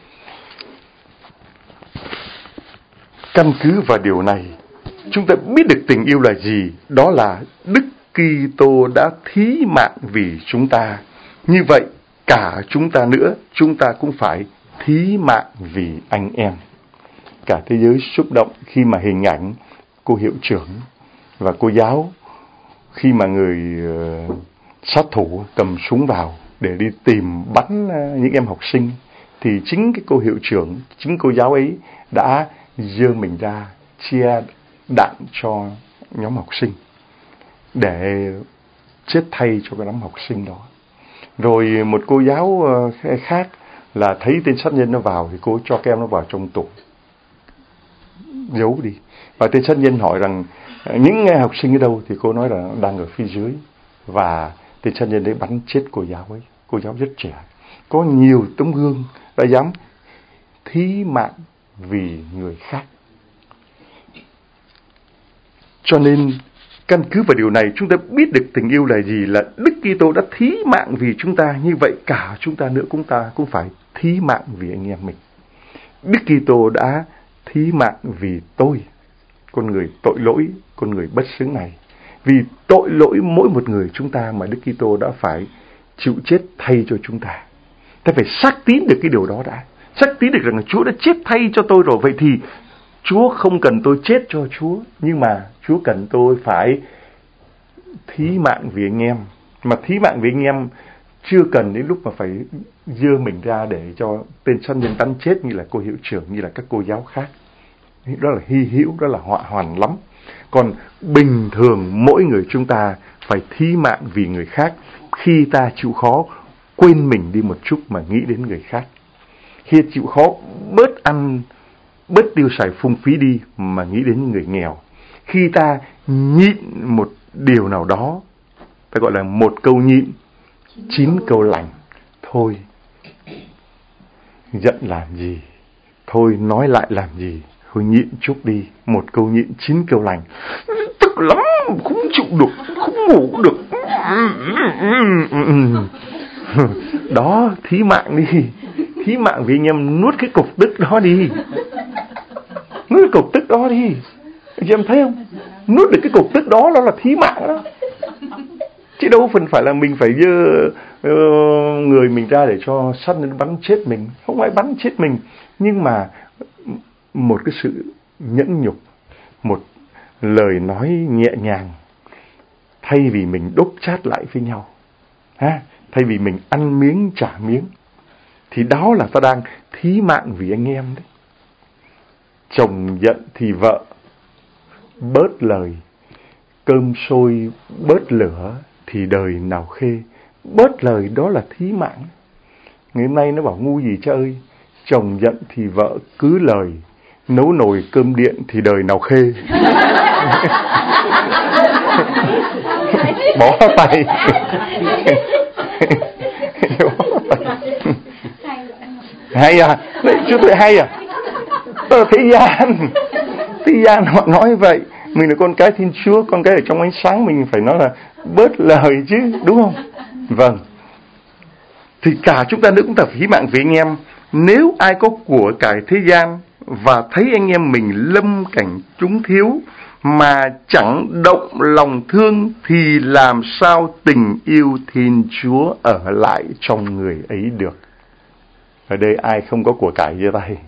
Căn cứ vào điều này, chúng ta biết được tình yêu là gì. Đó là Đức Kitô đã thí mạng vì chúng ta. Như vậy, cả chúng ta nữa, chúng ta cũng phải thí mạng vì anh em. Cả thế giới xúc động khi mà hình ảnh cô hiệu trưởng và cô giáo, khi mà người uh, sát thủ cầm súng vào để đi tìm bắn uh, những em học sinh, thì chính cái cô hiệu trưởng, chính cô giáo ấy đã giơ mình ra chia đạn cho nhóm học sinh để chết thay cho cái nhóm học sinh đó. Rồi một cô giáo uh, khác là thấy tên sát nhân nó vào thì cô cho các em nó vào trong tủ giấu đi. Và tên sát nhân hỏi rằng những học sinh ở đâu, thì cô nói là đang ở phía dưới. Và tên sát nhân đấy bắn chết cô giáo ấy. Cô giáo rất trẻ. Có nhiều tấm gương đã dám thí mạng vì người khác. Cho nên căn cứ vào điều này, chúng ta biết được tình yêu là gì, là Đức Kitô đã thí mạng vì chúng ta. Như vậy cả chúng ta nữa, chúng ta cũng phải thí mạng vì anh em mình. Đức Kitô đã thí mạng vì tôi, con người tội lỗi, con người bất xứng này. Vì tội lỗi mỗi một người chúng ta mà Đức Kitô đã phải chịu chết thay cho chúng ta. Ta phải xác tín được cái điều đó đã. Xác tín được rằng là Chúa đã chết thay cho tôi rồi. Vậy thì Chúa không cần tôi chết cho Chúa, nhưng mà Chúa cần tôi phải thí mạng vì anh em. Mà thí mạng vì anh em chưa cần đến lúc mà phải dơ mình ra để cho tên sát nhân bắn chết như là cô hiệu trưởng, như là các cô giáo khác. Đó là hy hữu, đó là họa hoàn lắm. Còn bình thường mỗi người chúng ta phải thí mạng vì người khác. Khi ta chịu khó quên mình đi một chút mà nghĩ đến người khác. Khi chịu khó bớt ăn, bớt tiêu xài phung phí đi mà nghĩ đến những người nghèo. Khi ta nhịn một điều nào đó, ta gọi là một câu nhịn, chín câu lành. Thôi, giận làm gì? Thôi, nói lại làm gì? Thôi nhịn chút đi, một câu nhịn, chín câu lành. Tức lắm, không chịu được, không ngủ được. Đó, thí mạng đi. Thí mạng vì anh em nuốt cái cục tức đó đi. Nuốt cái cục tức đó đi. Anh em thấy không? Nuốt được cái cục tức đó, đó là thí mạng đó. Chứ đâu phần phải là mình phải dơ uh, người mình ra để cho sát nhân bắn chết mình. Không ai bắn chết mình. Nhưng mà một cái sự nhẫn nhục, một lời nói nhẹ nhàng, thay vì mình đốc chát lại với nhau, ha, thay vì mình ăn miếng trả miếng, thì đó là ta đang thí mạng vì anh em đấy. chồng giận thì vợ bớt lời. Cơm sôi bớt lửa thì đời nào khê. Bớt lời đó là thí mạng. Ngày hôm nay nó bảo ngu gì cha ơi. Chồng giận thì vợ cứ lời. Nấu nồi cơm điện thì đời nào khê. Bỏ tay. Hay à? Đấy, chú tôi hay à? Ờ, thế gian. Thế gian họ nói vậy. Mình là con cái Thiên Chúa, con cái ở trong ánh sáng, mình phải nói là bớt lời chứ, đúng không? Vâng. Thì cả chúng ta nữa cũng phải phí mạng vì anh em. Nếu ai có của cải thế gian và thấy anh em mình lâm cảnh túng thiếu mà chẳng động lòng thương thì làm sao tình yêu Thiên Chúa ở lại trong người ấy được? Ở đây ai không có của cải giơ tay?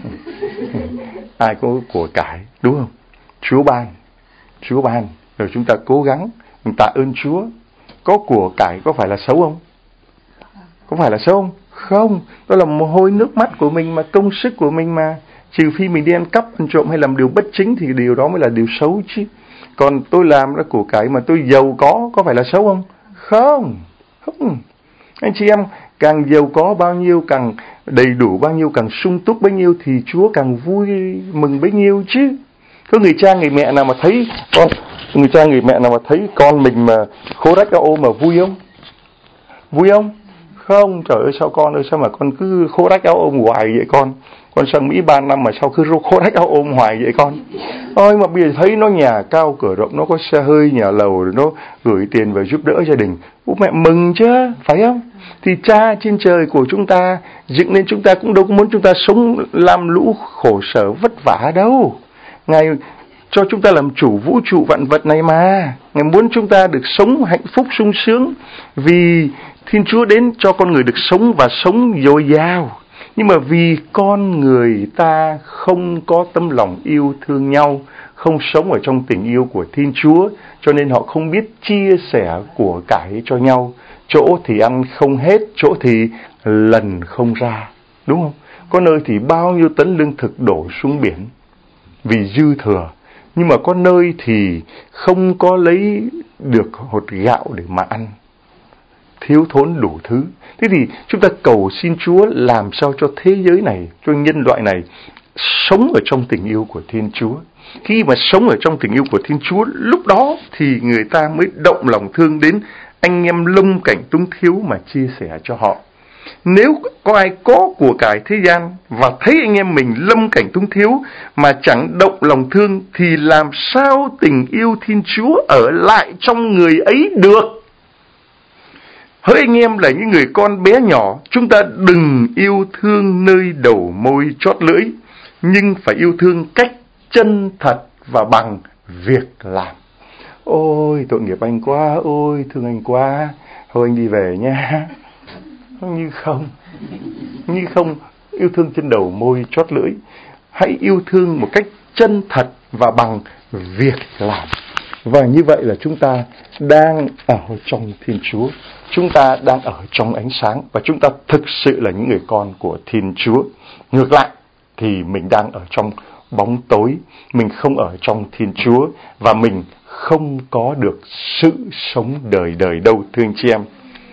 Ai có của cải, đúng không? Chúa ban, Chúa ban, rồi chúng ta cố gắng, mình tạ ơn Chúa. Có của cải có phải là xấu không? Có phải là xấu không? Không, đó là mồ hôi nước mắt của mình mà, công sức của mình mà. Trừ phi mình đi ăn cắp, ăn trộm hay làm điều bất chính thì điều đó mới là điều xấu chứ. Còn tôi làm ra của cải mà tôi giàu có, có phải là xấu không? Không, không. Anh chị em, càng giàu có bao nhiêu, càng đầy đủ bao nhiêu, càng sung túc bấy nhiêu thì Chúa càng vui mừng bấy nhiêu chứ. Có người cha người mẹ nào mà thấy con, người cha người mẹ nào mà thấy con mình mà khô rách áo ôm mà vui không? Vui không? Không, trời ơi sao con ơi, sao mà con cứ khô rách áo ôm hoài vậy con? Con sang Mỹ ba năm mà sao cứ khô rách áo ôm hoài vậy con? Ôi mà bây giờ thấy nó nhà cao cửa rộng, nó có xe hơi nhà lầu, nó gửi tiền về giúp đỡ gia đình. Bố mẹ mừng chứ, phải không? Thì cha trên trời của chúng ta dựng nên chúng ta cũng đâu có muốn chúng ta sống lam lũ khổ sở vất vả đâu. Ngài cho chúng ta làm chủ vũ trụ vạn vật này mà. Ngài muốn chúng ta được sống hạnh phúc sung sướng. Vì Thiên Chúa đến cho con người được sống và sống dồi dào. Nhưng mà vì con người ta không có tấm lòng yêu thương nhau, không sống ở trong tình yêu của Thiên Chúa, cho nên họ không biết chia sẻ của cải cho nhau. Chỗ thì ăn không hết, chỗ thì lần không ra. Đúng không? Có nơi thì bao nhiêu tấn lương thực đổ xuống biển vì dư thừa. Nhưng mà có nơi thì không có lấy được hột gạo để mà ăn. Thiếu thốn đủ thứ. Thế thì chúng ta cầu xin Chúa làm sao cho thế giới này, cho nhân loại này sống ở trong tình yêu của Thiên Chúa. Khi mà sống ở trong tình yêu của Thiên Chúa, lúc đó thì người ta mới động lòng thương đến anh em lâm cảnh túng thiếu mà chia sẻ cho họ. Nếu có ai có của cải thế gian và thấy anh em mình lâm cảnh túng thiếu mà chẳng động lòng thương thì làm sao tình yêu Thiên Chúa ở lại trong người ấy được? Hỡi anh em là những người con bé nhỏ, chúng ta đừng yêu thương nơi đầu môi chót lưỡi, nhưng phải yêu thương cách chân thật và bằng việc làm. Ôi tội nghiệp anh quá, ôi thương anh quá, thôi anh đi về nha. Như không, như không yêu thương trên đầu môi chót lưỡi. Hãy yêu thương một cách chân thật và bằng việc làm. Và như vậy là chúng ta đang ở trong Thiên Chúa. Chúng ta đang ở trong ánh sáng. Và chúng ta thực sự là những người con của Thiên Chúa. Ngược lại thì mình đang ở trong bóng tối. Mình không ở trong Thiên Chúa. Và mình không có được sự sống đời đời đâu, thưa anh chị em.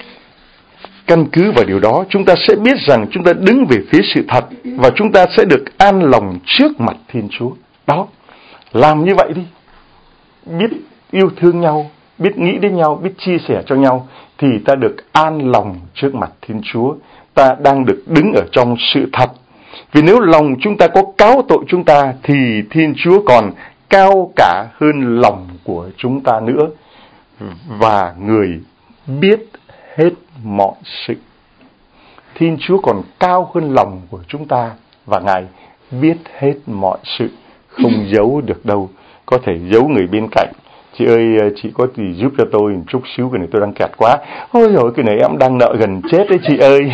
Căn cứ vào điều đó, chúng ta sẽ biết rằng chúng ta đứng về phía sự thật và chúng ta sẽ được an lòng trước mặt Thiên Chúa. Đó, làm như vậy đi. Biết yêu thương nhau, biết nghĩ đến nhau, biết chia sẻ cho nhau thì ta được an lòng trước mặt Thiên Chúa. Ta đang được đứng ở trong sự thật. Vì nếu lòng chúng ta có cáo tội chúng ta thì Thiên Chúa còn cao cả hơn lòng của chúng ta nữa. Và người biết hết mọi sự. Thiên Chúa còn cao hơn lòng của chúng ta và Ngài biết hết mọi sự, không giấu được đâu. Có thể giấu người bên cạnh. Chị ơi, chị có gì giúp cho tôi một chút xíu, cái này tôi đang kẹt quá. Ôi rồi cái này em đang nợ gần chết đấy chị ơi.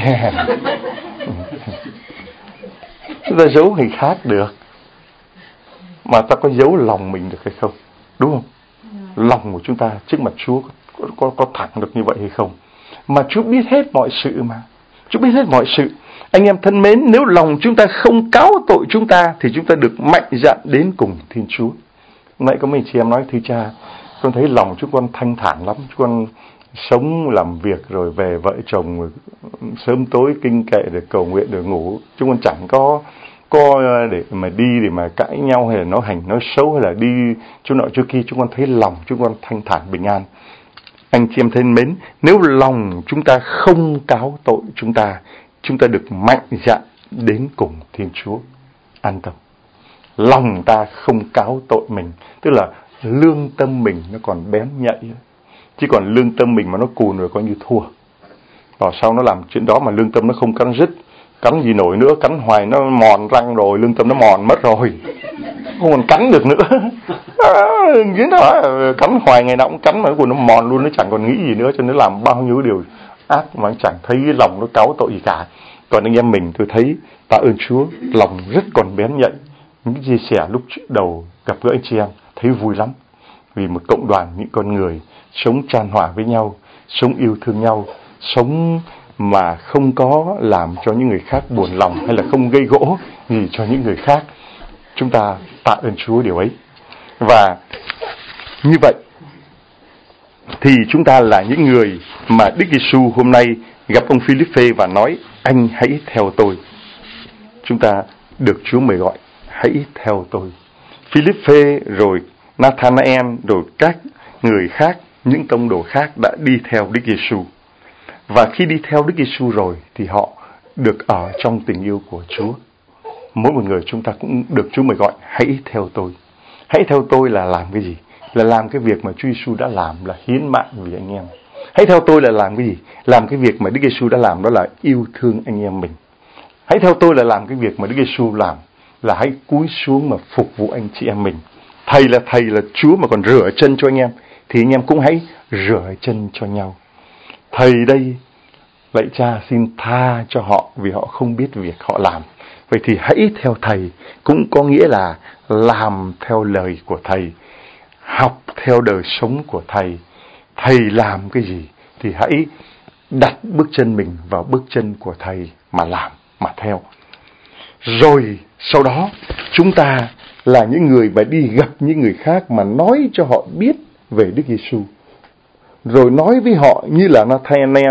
Chúng ta giấu người khác được, mà ta có giấu lòng mình được hay không? Đúng không? Lòng của chúng ta trước mặt Chúa có, có, có thẳng được như vậy hay không? Mà Chúa biết hết mọi sự mà. Chúa biết hết mọi sự. Anh em thân mến, nếu lòng chúng ta không cáo tội chúng ta thì chúng ta được mạnh dạn đến cùng Thiên Chúa. Nãy có mấy chị em nói, thưa cha, con thấy lòng chúng con thanh thản lắm, chúng con sống làm việc rồi về vợ chồng rồi sớm tối kinh kệ để cầu nguyện để ngủ, chúng con chẳng có có để mà đi để mà cãi nhau hay là nói hành nói xấu hay là đi chỗ nọ chỗ kia. Chúng con thấy lòng chúng con thanh thản bình an. Anh chị em thân mến, nếu lòng chúng ta không cáo tội chúng ta, chúng ta được mạnh dạn đến cùng Thiên Chúa. An tâm. Lòng ta không cáo tội mình, tức là lương tâm mình nó còn bén nhạy, chứ còn lương tâm mình mà nó cùn rồi coi như thua. Và sau nó làm chuyện đó mà lương tâm nó không cắn rứt, cắn gì nổi nữa, cắn hoài nó mòn răng rồi, lương tâm nó mòn mất rồi, không còn cắn được nữa. Chứ đó, cắn hoài ngày nào cũng cắn mà nó mòn luôn, nó chẳng còn nghĩ gì nữa, cho nên làm bao nhiêu điều ác mà chẳng thấy lòng nó cáo tội gì cả. Còn anh em mình tôi thấy tạ ơn Chúa, lòng rất còn bén nhạy. Những chia sẻ lúc trước đầu gặp gỡ anh chị em thấy vui lắm, vì một cộng đoàn những con người sống chan hòa với nhau, sống yêu thương nhau, sống mà không có làm cho những người khác buồn lòng hay là không gây gỗ gì cho những người khác. Chúng ta tạ ơn Chúa điều ấy. Và như vậy thì chúng ta là những người mà Đức Giêsu hôm nay gặp ông Philippe và nói: anh hãy theo tôi. Chúng ta được Chúa mời gọi hãy theo tôi. Philippe rồi Nathanael rồi các người khác, những tông đồ khác đã đi theo Đức Giêsu. Và khi đi theo Đức Giêsu rồi thì họ được ở trong tình yêu của Chúa. Mỗi một người chúng ta cũng được Chúa mời gọi hãy theo tôi. Hãy theo tôi là làm cái gì? Là làm cái việc mà Chúa Giêsu đã làm, là hiến mạng vì anh em. Hãy theo tôi là làm cái gì? Làm cái việc mà Đức Giêsu đã làm, đó là yêu thương anh em mình. Hãy theo tôi là làm cái việc mà Đức Giêsu làm, là hãy cúi xuống mà phục vụ anh chị em mình. Thầy là thầy là Chúa mà còn rửa chân cho anh em, thì anh em cũng hãy rửa chân cho nhau. Thầy đây, lạy Cha xin tha cho họ vì họ không biết việc họ làm. Vậy thì hãy theo thầy cũng có nghĩa là làm theo lời của thầy, học theo đời sống của thầy. Thầy làm cái gì thì hãy đặt bước chân mình vào bước chân của thầy mà làm, mà theo. Rồi sau đó chúng ta là những người mà đi gặp những người khác mà nói cho họ biết về Đức Giêsu. Rồi nói với họ như là Nathanael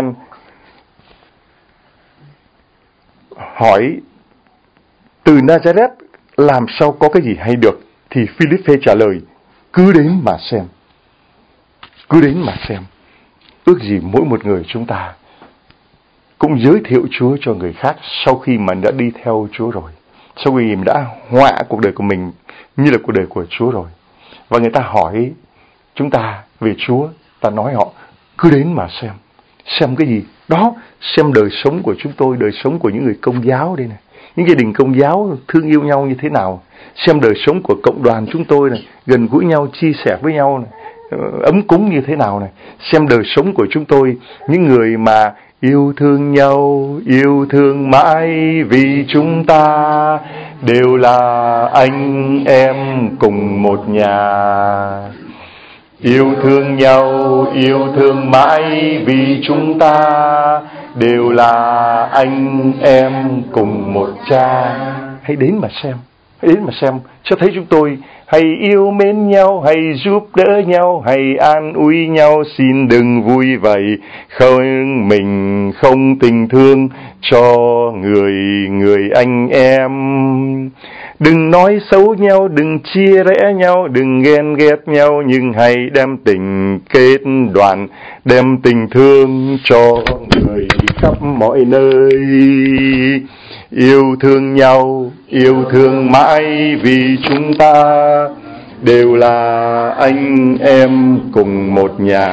hỏi từ Nazareth làm sao có cái gì hay được, thì Philippe trả lời cứ đến mà xem. Cứ đến mà xem. Ước gì mỗi một người chúng ta cũng giới thiệu Chúa cho người khác sau khi mà đã đi theo Chúa rồi, sau khi mình đã họa cuộc đời của mình như là cuộc đời của Chúa rồi. Và người ta hỏi chúng ta về Chúa, ta nói họ cứ đến mà xem. Xem cái gì? Đó, xem đời sống của chúng tôi, đời sống của những người Công giáo đây này. Những gia đình Công giáo thương yêu nhau như thế nào. Xem đời sống của cộng đoàn chúng tôi này, gần gũi nhau, chia sẻ với nhau này, ấm cúng như thế nào này. Xem đời sống của chúng tôi, những người mà yêu thương nhau, yêu thương mãi vì chúng ta đều là anh em cùng một nhà. Yêu thương nhau, yêu thương mãi vì chúng ta đều là anh em cùng một cha. Hãy đến mà xem, hãy đến mà xem, cho thấy chúng tôi hay yêu mến nhau, hay giúp đỡ nhau, hay an ủi nhau. Xin đừng vui vậy, không mình không tình thương cho người người anh em. Đừng nói xấu nhau, đừng chia rẽ nhau, đừng ghen ghét nhau, nhưng hãy đem tình kết đoàn, đem tình thương cho người khắp mọi nơi. Yêu thương nhau, yêu thương mãi vì chúng ta đều là anh em cùng một nhà.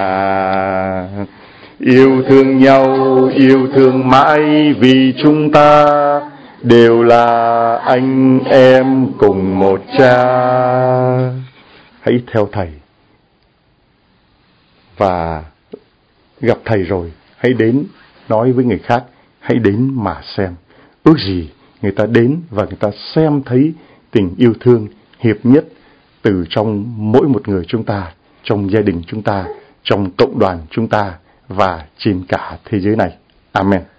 Yêu thương nhau, yêu thương mãi vì chúng ta đều là anh em cùng một cha. Hãy theo thầy. Và gặp thầy rồi, hãy đến nói với người khác, hãy đến mà xem. Ước gì người ta đến và người ta xem thấy tình yêu thương hiệp nhất từ trong mỗi một người chúng ta, trong gia đình chúng ta, trong cộng đoàn chúng ta và trên cả thế giới này. Amen.